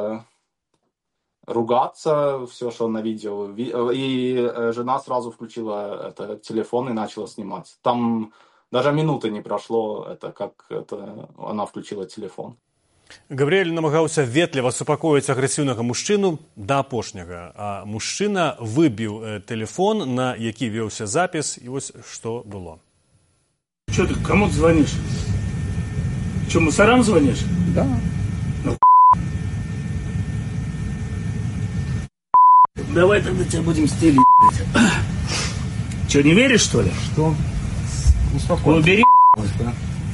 ругаться, все, что на видео. И жена сразу включила телефон и начала снимать. Там даже минуты не прошло, как она включила телефон. Габрыэль намагаўся ветліва супакоіць агрэсіўнага мужчыну да апошняга, а мужчына выбіў тэлефон, на які вёўся запіс, і вось што было. Чё ты, кому ты звонишь? Чё, мусорам звонишь? Да. Давай тогда тебя будем стелить, блядь. Чё, не веришь, что ли? Что? Успокойся. Убери, Да.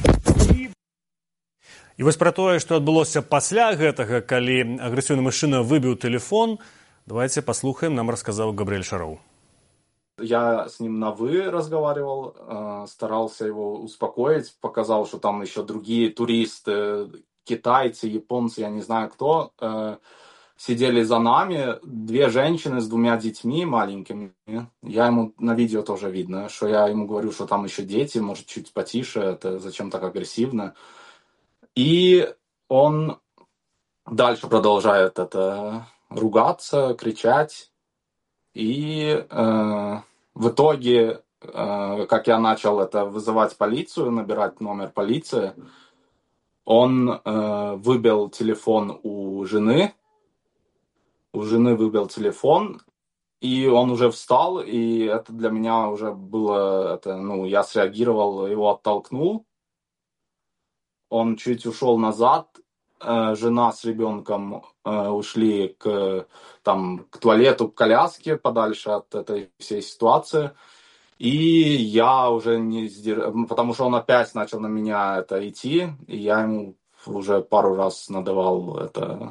І вось пра тое, што адбылося пасля гэтага, калі агрэсіўны мужчына выбіў тэлефон, давайте паслухаем, нам расказаў Габрыэль Шароў. Я с ним на «вы» разговаривал, старался его успокоить, показал, что там еще другие туристы, китайцы, японцы, я не знаю кто, сидели за нами, 2 женщины с 2 детьми маленькими. Я ему на видео тоже видно, что я ему говорю, что там еще дети, может, чуть потише, это зачем так агрессивно. И он дальше продолжает ругаться, кричать. И в итоге, как я начал вызывать полицию, набирать номер полиции, он выбил телефон у жены. У жены выбил телефон, и он уже встал, и это для меня уже было, я среагировал, его оттолкнул. Он чуть ушел назад, жена с ребенком ушли к туалету, к коляске, подальше от этой всей ситуации. И я уже потому что он опять начал на меня идти, и я ему уже пару раз надавал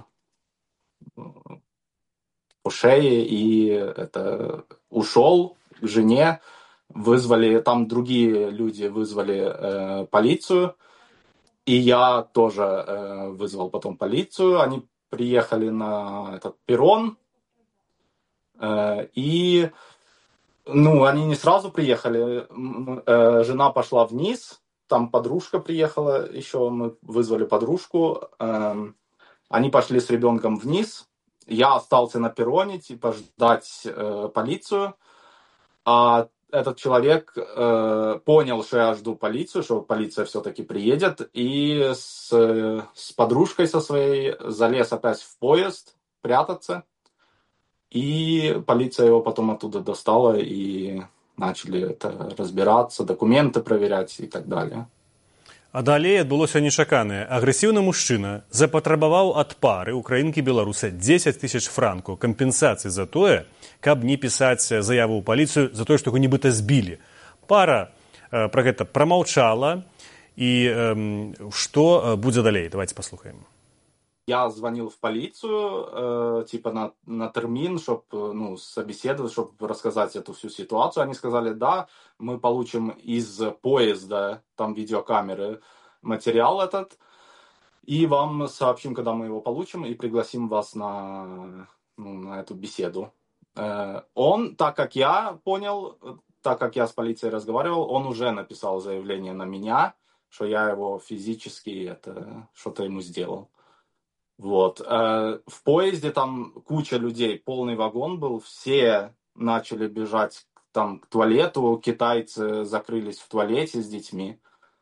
по шее, и ушел к жене. Там другие люди вызвали полицию. И я тоже вызвал потом полицию. Они приехали на этот перрон. И, они не сразу приехали. Жена пошла вниз. Там подружка приехала еще. Мы вызвали подружку. Они пошли с ребенком вниз. Я остался на перроне, ждать полицию. А этот человек понял, что я жду полицию, что полиция все-таки приедет, и с подружкой со своей залез опять в поезд прятаться. И полиция его потом оттуда достала, и начали это разбираться, документы проверять и так далее. А далей адбылося нечаканае. Агрэсіўны мужчына запатрабаваў ад пары украінкі-беларуса 10 000 франкаў кампенсацыі за тое, каб не пісаць заяву ў паліцыю за тое, што яго нібыта збілі. Пара пра гэта прамаўчала, і што будзе далей? Давайте паслухаем. Я звонил в полицию, типа на термин, чтобы собеседовать, чтобы рассказать эту всю ситуацию. Они сказали, да, мы получим из поезда, там видеокамеры, материал этот, и вам сообщим, когда мы его получим, и пригласим вас на эту беседу. Он, так как я понял, так как я с полицией разговаривал, он уже написал заявление на меня, что я его физически что-то ему сделал. Вот. В поезде там куча людей, полный вагон был, все начали бежать там к туалету, китайцы закрылись в туалете с детьми.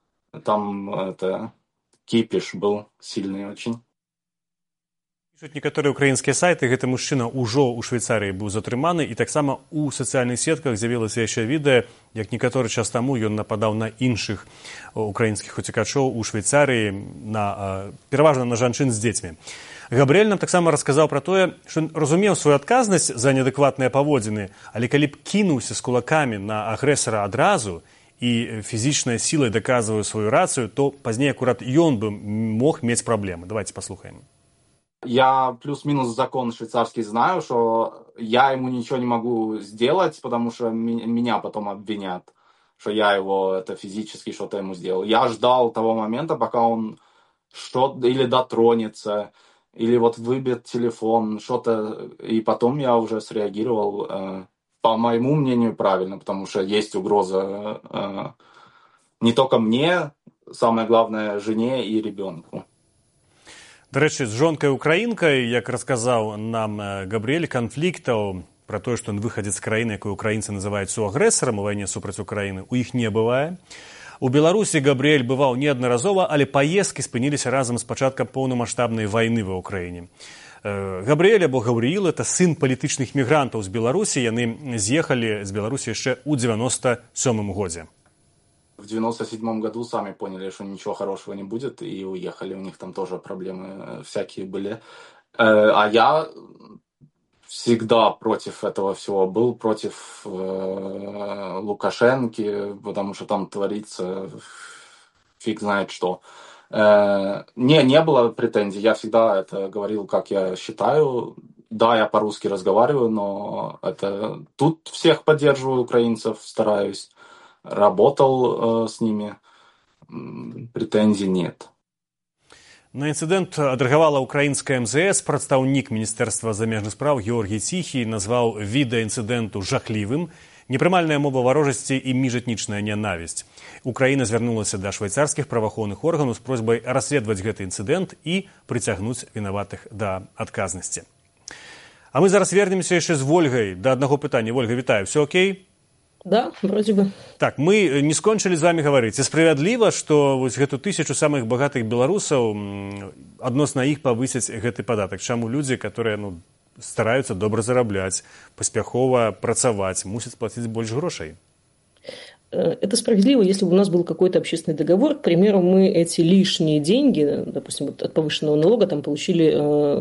Там кипиш был сильный очень. Пишуць некаторыя ўкраінскія сайты, гэты мужчына ўжо ў Швейцарыі быў затрыманы, і таксама ў сацыяльных сетках з'явілася яшчэ відэа, як некаторы час таму ён нападаў на іншых украінскіх уцекачоў у Швейцарыі, пераважна на жанчын з дзецьмі. Габрыэль нам таксама расказаў пра тое, што разумеў сваю адказнасць за неадэкватныя паводзіны, але калі б кінуўся з кулакамі на агрэсара адразу і фізічнай сілай даказваў сваю рацыю, то пазней акурат ён бы мог мець праблемы. Давайте паслухаем. Я плюс-минус закон швейцарский знаю, что я ему ничего не могу сделать, потому что меня потом обвинят, что я его физически что-то ему сделал. Я ждал того момента, пока он что-то или дотронется, или вот выбьет телефон, что-то, и потом я уже среагировал, по моему мнению, правильно, потому что есть угроза не только мне, самое главное, жене и ребенку. До рэчы, з жонкай-украінкай, як расказаў нам Габрыэль, канфліктаў пра тое, што ён выхадзец з краіны, якую украінцы называюць суагрэсарам у вайне супраць Украіны, у іх не бывае. У Беларусі Габрыэль бываў неаднаразова, але паездкі спыніліся разам з пачаткам поўнамаштабнай вайны ва ўкраіне. Габрыэль або Гаўрыіл – это сын палітычных мігрантаў з Беларусі. Яны з'ехалі з Беларусі яшчэ ў 97 годзе. В 97 году сами поняли, что ничего хорошего не будет, и уехали. У них там тоже проблемы всякие были. А я всегда против этого всего был, против Лукашенки, потому что там творится фиг знает что. Не было претензий. Я всегда это говорил, как я считаю. Да, я по-русски разговариваю, но тут всех поддерживаю, украинцев, стараюсь. Работал с ними, претензий нет. На інцыдэнт адрэагавала ўкраінская МЗС. Прадстаўнік Міністэрства замежных спраў Георгій Ціхі назваў відэа інцыдэнту жахлівым. Непрымальная мова варожасці і міжэтнічная нянавісць. Украіна звярнулася да швейцарскіх праваахоўных органаў з просьбай расследаваць гэты інцыдэнт і прыцягнуць вінаватых да адказнасці. А мы зараз вернемся яшчэ з Вольгай да аднаго пытання. Вольга, вітаю, все окей? Да, вроде бы. Так, мы не скончылі з вами гаварыць. І справядліва, што вось гэту 1000 самых багатых беларусаў адносна іх павысяць гэты падатак. Чаму людзі, которые стараюцца добра зарабляць, паспяхова працаваць, мусяць плаціць больш грошай? Это справедливо, если бы у нас был какой-то общественный договор. К примеру, мы эти лишние деньги, допустим, от повышенного налога там получили,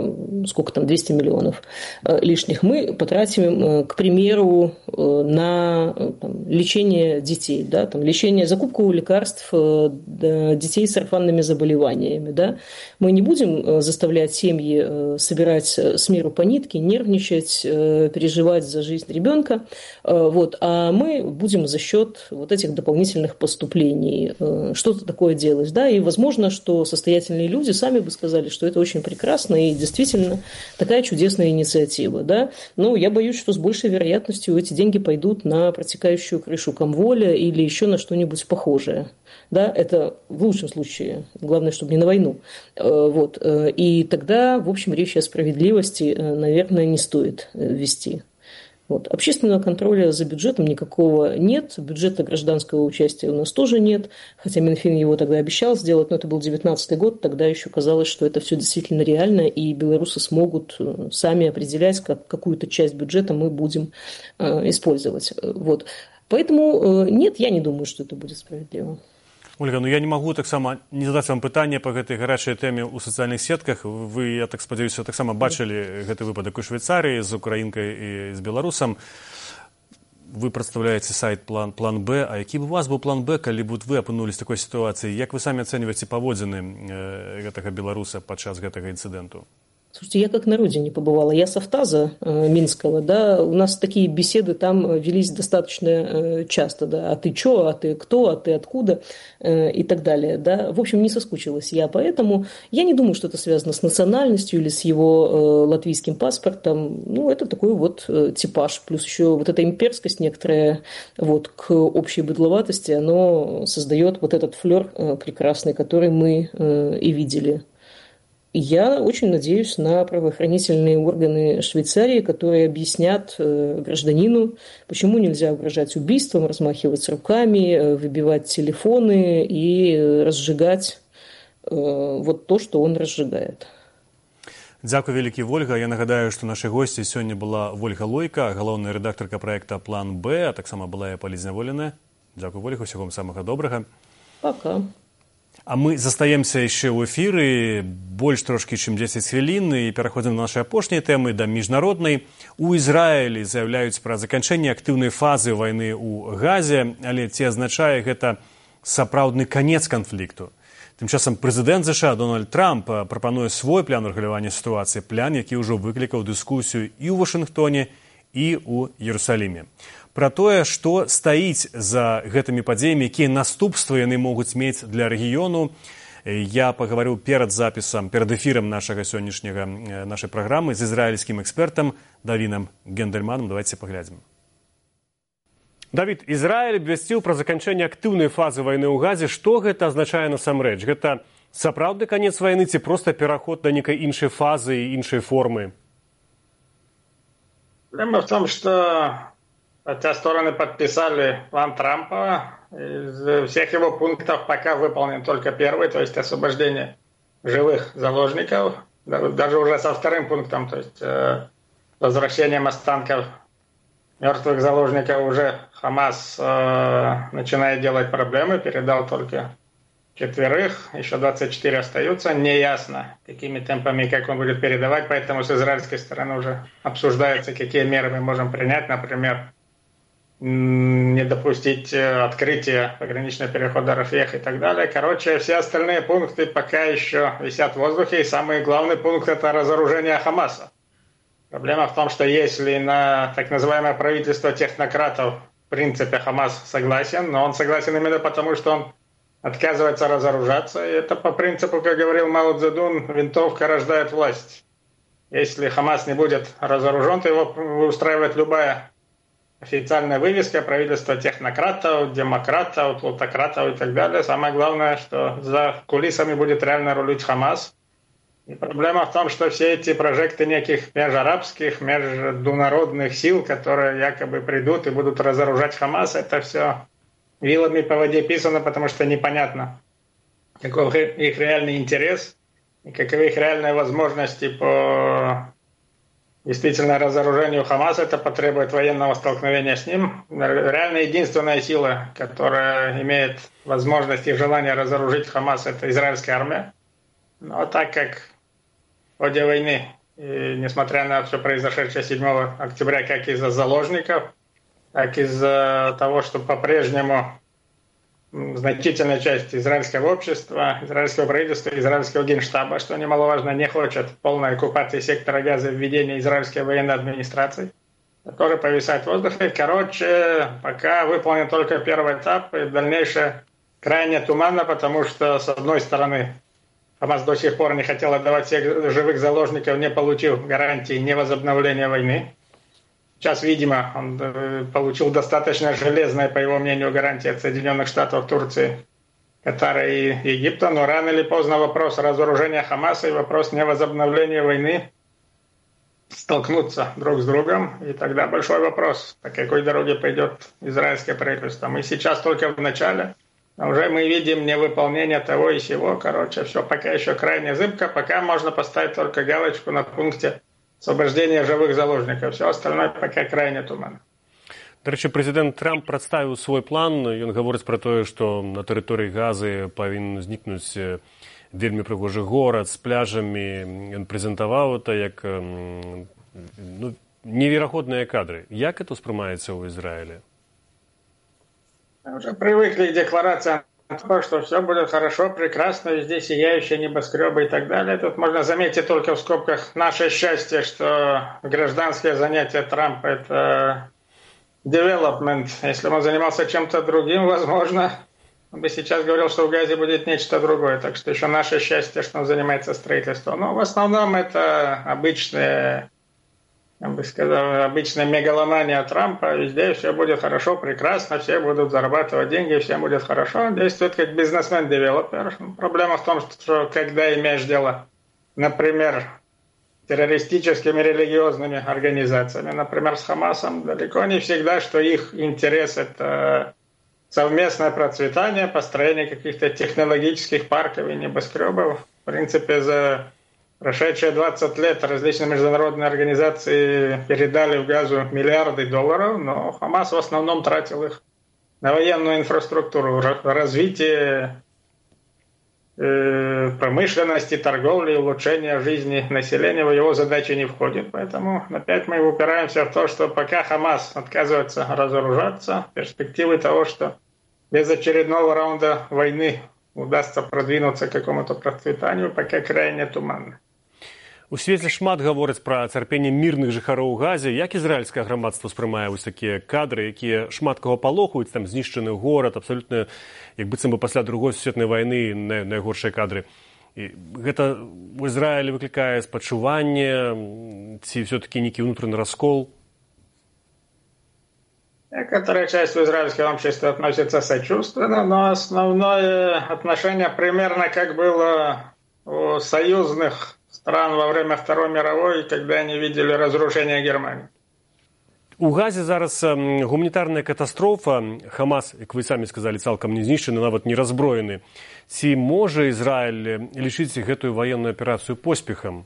200 миллионов лишних, мы потратим, к примеру, на лечение детей, да, закупку лекарств детей с орфанными заболеваниями. Да. Мы не будем заставлять семьи собирать с миру по нитке, нервничать, переживать за жизнь ребенка, а мы будем за счет вот этих дополнительных поступлений что-то такое делать, да, и возможно, что состоятельные люди сами бы сказали, что это очень прекрасно и действительно такая чудесная инициатива, да, но я боюсь, что с большей вероятностью эти деньги пойдут на протекающую крышу комволя или еще на что-нибудь похожее, да, это в лучшем случае, главное, чтобы не на войну, и тогда, в общем, речь о справедливости, наверное, не стоит вести. Вот. Общественного контроля за бюджетом никакого нет, бюджета гражданского участия у нас тоже нет, хотя Минфин его тогда обещал сделать, но это был 2019 год, тогда еще казалось, что это все действительно реально, и белорусы смогут сами определять, какую-то часть бюджета мы будем использовать. Вот. Поэтому нет, я не думаю, что это будет справедливо. Ольга, я не могу таксама не задаць вам пытанне па гэтай гарачай тэме ў сацыяльных сетках. Вы, я так спадзяюся, таксама бачылі гэты выпадак у Швейцарыі з украінкай і з беларусам. Вы прадстаўляеце сайт план Б. А які б у вас быў план Б, калі б вы апынулись в такой сітуацыі? Як вы самі ацэньваеце паводзіны гэтага беларуса падчас гэтага інцыдэнту? Слушайте, я как на родине побывала. Я с Автаза Минского, да, у нас такие беседы там велись достаточно часто, да, а ты чё, а ты кто, а ты откуда и так далее, да. В общем, не соскучилась я, поэтому я не думаю, что это связано с национальностью или с его латвийским паспортом. Ну, это такой вот типаж, плюс еще вот эта имперскость некоторая вот к общей быдловатости, оно создает вот этот флёр прекрасный, который мы и видели. Я очень надеюсь на правоохранительные органы Швейцарии, которые объяснят гражданину, почему нельзя угрожать убийством, размахивать руками, выбивать телефоны и разжигать вот то, что он разжигает. Дзякуй вялікі, Вольга. Я нагадаю, што нашай госці сёння была Вольга Лойка, галоўная рэдактарка праекта «План Б», а таксама была я палізняволеная. Дзякуй, Вольга, усяго вам самага добрага. Пока. А мы застаемся яшчэ ў эфіры больш трошкі, чым 10 хвілін, і пераходзім на нашай апошняй тэмы, да міжнароднай. У Ізраілі заяўляюць пра заканчэнне актыўнай фазы вайны ў Газе, але ці азначае гэта сапраўдны канец канфлікту? Тым часам прэзідэнт ЗША Дональд Трамп прапануе свой план рэгулявання сітуацыі, план, які ўжо выклікаў дыскусію і ў Вашынгтоне, і ў Іерусаліме. Пра тое, што стаіць за гэтымі падзеямі, якія наступствы яны могуць мець для рэгіёну, я пагаварыў перад запісам, перад эфірам нашай праграмы з ізраільскім экспертам Давідам Гендельманам. Давайте паглядзім. Давід, Ізраіль абвясціў пра заканчэнне актыўнай фазы вайны ў Газе. Што гэта азначае насамрэч? Гэта сапраўдны канец вайны ці проста пераход да нейкай іншай фазы і іншай формы? Проблема в том, что хотя стороны подписали план Трампа, из всех его пунктов пока выполнен только первый, то есть освобождение живых заложников, даже уже со вторым пунктом, то есть возвращением останков мертвых заложников уже Хамас начинает делать проблемы, передал только 4, еще 24 остаются. Неясно, какими темпами и как он будет передавать, поэтому с израильской стороны уже обсуждается, какие меры мы можем принять, например, не допустить открытия пограничного перехода Рафех и так далее. Короче, все остальные пункты пока еще висят в воздухе, и самый главный пункт – это разоружение Хамаса. Проблема в том, что если на так называемое правительство технократов в принципе Хамас согласен, но он согласен именно потому, что он отказывается разоружаться, и это по принципу, как говорил Мао Цзэдун, винтовка рождает власть. Если Хамас не будет разоружен, то его устраивает любая официальная вывеска, правительство технократов, демократов, плутократов и так далее. Самое главное, что за кулисами будет реально рулить Хамас. И проблема в том, что все эти прожекты неких межарабских, международных сил, которые якобы придут и будут разоружать Хамас, это все вилами по воде писано, потому что непонятно, каков их реальный интерес и каковы их реальные возможности по действительно разоружению Хамаса. Это потребует военного столкновения с ним. Реально единственная сила, которая имеет возможность и желание разоружить Хамас, это израильская армия. Но так как в ходе войны, и несмотря на все произошедшее 7 октября, как из-за заложников, так и из-за того, что по-прежнему значительная часть израильского общества, израильского правительства, израильского генштаба, что немаловажно, не хочет полной оккупации сектора Газа и введения израильской военной администрации, тоже повисает в воздухе. Короче, пока выполнен только первый этап, и дальнейшее крайне туманно, потому что, с одной стороны, Хамас до сих пор не хотел отдавать всех живых заложников, не получив гарантии невозобновления войны. Сейчас, видимо, он получил достаточно железные, по его мнению, гарантии от Соединенных Штатов, Турции, Катара и Египта, но рано или поздно вопрос разоружения Хамаса и вопрос невозобновления войны столкнуться друг с другом, и тогда большой вопрос, по какой дороге пойдет израильское правительство. Мы сейчас только в начале, а уже мы видим невыполнение того и сего. Короче, все пока еще крайне зыбко, пока можно поставить только галочку на пункте освобождения живых заложников. Все остальное пока крайне туманно. До речі, президент Трамп прадставіў свой план. Ён гаворыць пра тое, што на тэрыторыі Газы павінен узнікнуць вельмі прыгожы горад з пляжамі. Ён прэзентаваў это як неверагодныя кадры. Як это ўспрымаецца ў Израиле? Уже привыкли к декларациям о том, что все будет хорошо, прекрасно, везде сияющие небоскребы и так далее. Тут можно заметить только в скобках наше счастье, что гражданское занятие Трампа – это development. Если бы он занимался чем-то другим, возможно, он бы сейчас говорил, что в Газе будет нечто другое. Так что еще наше счастье, что он занимается строительством. Но в основном это обычная, я бы сказал, обычная мегаломания Трампа. Везде все будет хорошо, прекрасно, все будут зарабатывать деньги, всем будет хорошо. Он действует как бизнесмен-девелопер. Проблема в том, что когда имеешь дело, например, террористическими религиозными организациями, например, с Хамасом, далеко не всегда, что их интерес – это совместное процветание, построение каких-то технологических парков и небоскребов. В принципе, за прошедшие 20 лет различные международные организации передали в Газу миллиарды долларов, но Хамас в основном тратил их на военную инфраструктуру, развитие промышленности, торговли, улучшения жизни населения в его задачи не входит. Поэтому опять мы упираемся в то, что пока Хамас отказывается разоружаться, перспективы того, что без очередного раунда войны удастся продвинуться к какому-то процветанию, пока крайне туманно. У свеце шмат гавораць пра цярпенне мірных жыхароў у Газе. Як ізраільскае грамадства ўспрымае вось такія кадры, якія шмат каго палохаюць, там знішчаны горад, абсалютна, як быццам бы пасля другой сусветнай вайны найгоршыя кадры. І гэта ў Ізраілі выклікае спачуванне, ці ўсё-такі нейкі ўнутраны раскол? Некоторая часть израильского общества относится сочувственно, но основное отношение примерно как было у союзных стран во время Второй мировой, когда они видели разрушение Германии. У Газе зараз гуманітарная катастрофа. Хамас, як вы самі сказалі, цалкам не знішчаны, нават не раззброены. Ці можа Ізраіль лічыць гэтую военную операцию поспехом?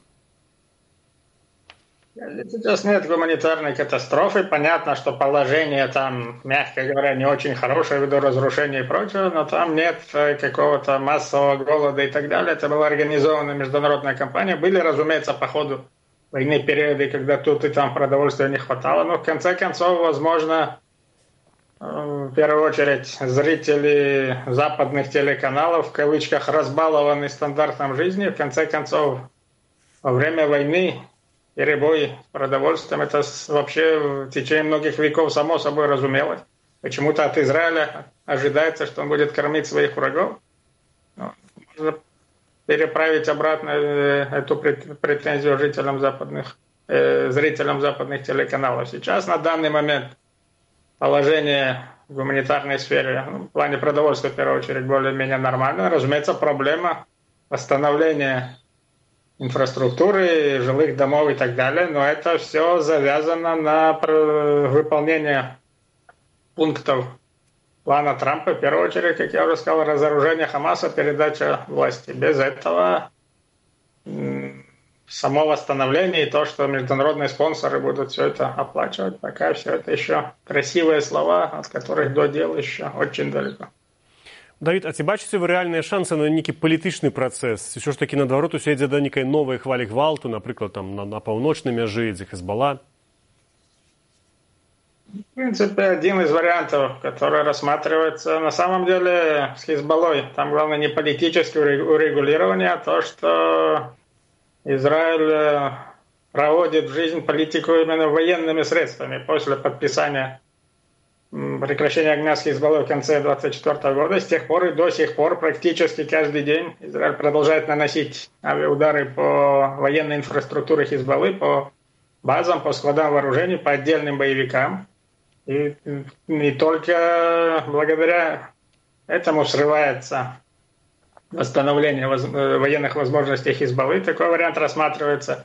Сейчас нет гуманитарной катастрофы. Понятно, что положение там, мягко говоря, не очень хорошее ввиду разрушения и прочего, но там нет какого-то массового голода и так далее. Это была организованная международная кампания. Были, разумеется, по ходу войны периоды, когда тут и там продовольствия не хватало. Но в конце концов, возможно, в первую очередь зрители западных телеканалов, в кавычках, разбалованы стандартом жизни. В конце концов, во время войны перебой с продовольствием, это вообще в течение многих веков само собой разумелось. Почему-то от Израиля ожидается, что он будет кормить своих врагов. Можно переправить обратно эту претензию жителям зрителям западных телеканалов. Сейчас, на данный момент, положение в гуманитарной сфере, в плане продовольствия, в первую очередь, более-менее нормально. Разумеется, проблема восстановления инфраструктуры, жилых домов и так далее, но это все завязано на выполнение пунктов плана Трампа, в первую очередь, как я уже сказал, разоружение Хамаса, передача власти. Без этого само восстановление и то, что международные спонсоры будут все это оплачивать, пока все это еще красивые слова, от которых до дела еще очень далеко. Давид, а ці бачыце вы рэальныя шансы на нейкі палітычны працэс? Усё ж такі, наадварот, усе ідзе да нейкай новай хвалі гвалту, напрыклад, там, на паўночнай мяжы, дзе Хезбалла? В принципе, один из вариантов, который рассматривается на самом деле с Хезболлой, там главное не политическое урегулирование, а то, что Израиль проводит в жизнь политику именно военными средствами после подписания прекращения огня с Хезболлой в конце 1924 года. С тех пор и до сих пор практически каждый день Израиль продолжает наносить авиаудары по военной инфраструктуре Хезболлы, по базам, по складам вооружений, по отдельным боевикам. И не только благодаря этому срывается восстановление военных возможностей Хезболлы. Такой вариант рассматривается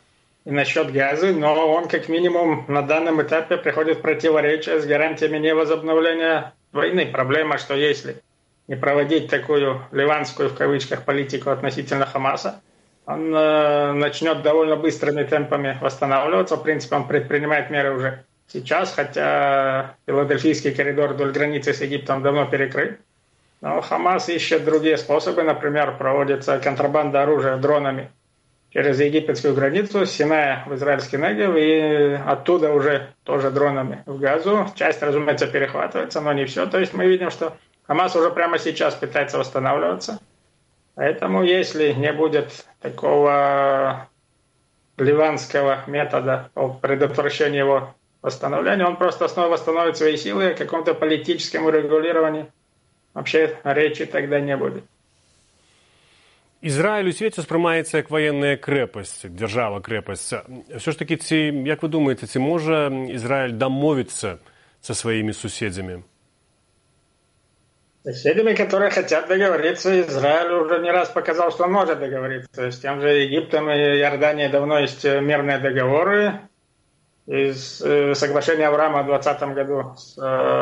и насчет газа, но он как минимум на данном этапе приходит в противоречие с гарантиями невозобновления войны. Проблема, что если не проводить такую ливанскую, в кавычках, политику относительно Хамаса, он начнет довольно быстрыми темпами восстанавливаться. В принципе, он предпринимает меры уже сейчас, хотя Филадельфийский коридор вдоль границы с Египтом давно перекрыт. Но Хамас ищет другие способы. Например, проводится контрабанда оружия дронами через египетскую границу, с Синая в израильский Негев, и оттуда уже тоже дронами в Газу. Часть, разумеется, перехватывается, но не все. То есть мы видим, что Хамас уже прямо сейчас пытается восстанавливаться. Поэтому если не будет такого ливанского метода по предотвращению его восстановления, он просто снова восстановит свои силы, и о каком-то политическом урегулировании вообще речи тогда не будет. Ізраїль у світі сприймається як воєнна крепость, держава-крепость. Все ж таки, як ви думаєте, чи може Ізраїль домовитися зі своїми сусідами? Соседями, которые хотят договориться, Израиль уже не раз показал, что он может договориться. С тем же Египтом и Иорданией давно есть мирные договоры. Из соглашения Авраама в 2020 году с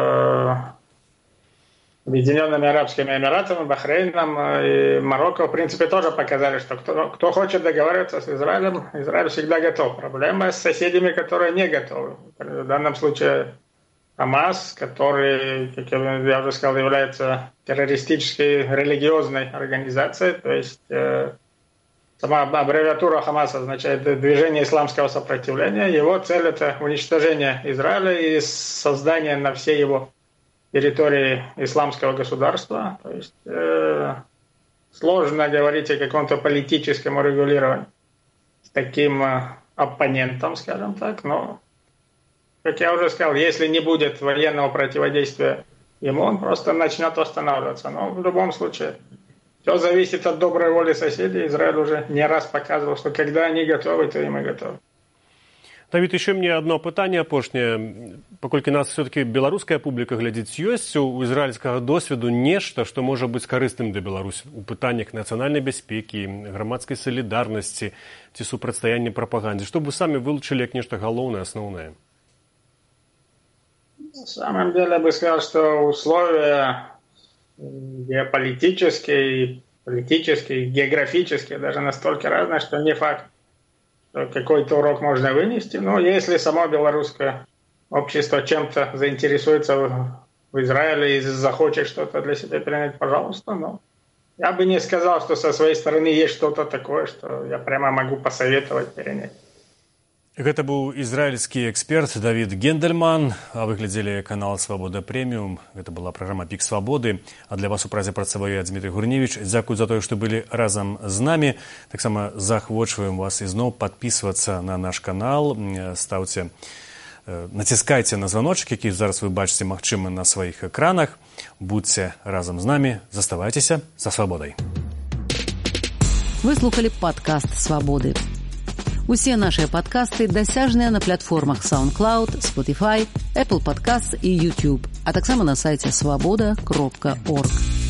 Объединенными Арабскими Эмиратами, Бахрейном и Марокко, в принципе, тоже показали, что кто хочет договариваться с Израилем, Израиль всегда готов. Проблема с соседями, которые не готовы. В данном случае Хамас, который, как я уже сказал, является террористической религиозной организацией, то есть сама аббревиатура Хамас означает «Движение исламского сопротивления». Его цель – это уничтожение Израиля и создание на всей его территории исламского государства. То есть сложно говорить о каком-то политическом урегулировании с таким оппонентом, скажем так, но, как я уже сказал, если не будет военного противодействия ему, он просто начнет восстанавливаться. Но в любом случае все зависит от доброй воли соседей. Израиль уже не раз показывал, что когда они готовы, то и мы готовы. Давід, ще мені одно питання апошнє. Паколькі нас все-таки беларуская публіка глядзіць, ёсць у ізраільскага досведу нешта, што можа быць карысным для Беларусі у пытаннях нацыянальнай бяспекі, грамадскай салідарнасці ці супрацьстаяння прапагандзе? Што б вы самі вылучылі як нешта галоўнае, асноўнае? На самом деле, я бы сказал, что условия геополитические, политические, географические даже настолько разные, что не факт, что какой-то урок можно вынести. Но если само белорусское общество чем-то заинтересуется в Израиле и захочет что-то для себя перенять, пожалуйста. Но я бы не сказал, что со своей стороны есть что-то такое, что я прямо могу посоветовать перенять. Гэта быў ізраільскі эксперт Давід Гендельман. А вы глядзелі канал «Свабода Прэміум». Гэта была праграма «Пік Свабоды». А для вас у празе працаваў я, Дмітрый Гурневіч. Дзякуй за тое, што былі разам з намі. Таксама захвочваем вас ізноў падпісвацца на наш канал. Ставце, націскайце на званочак, які зараз вы бачыце, магчыма, на сваіх экранах. Будьце разам з намі. Заставайцеся за свабодай. Вы слухали падкаст «Свабоды». Усе наши подкасты дасяжныя на платформах SoundCloud, Spotify, Apple Podcasts и YouTube, а таксама на сайте swaboda.org.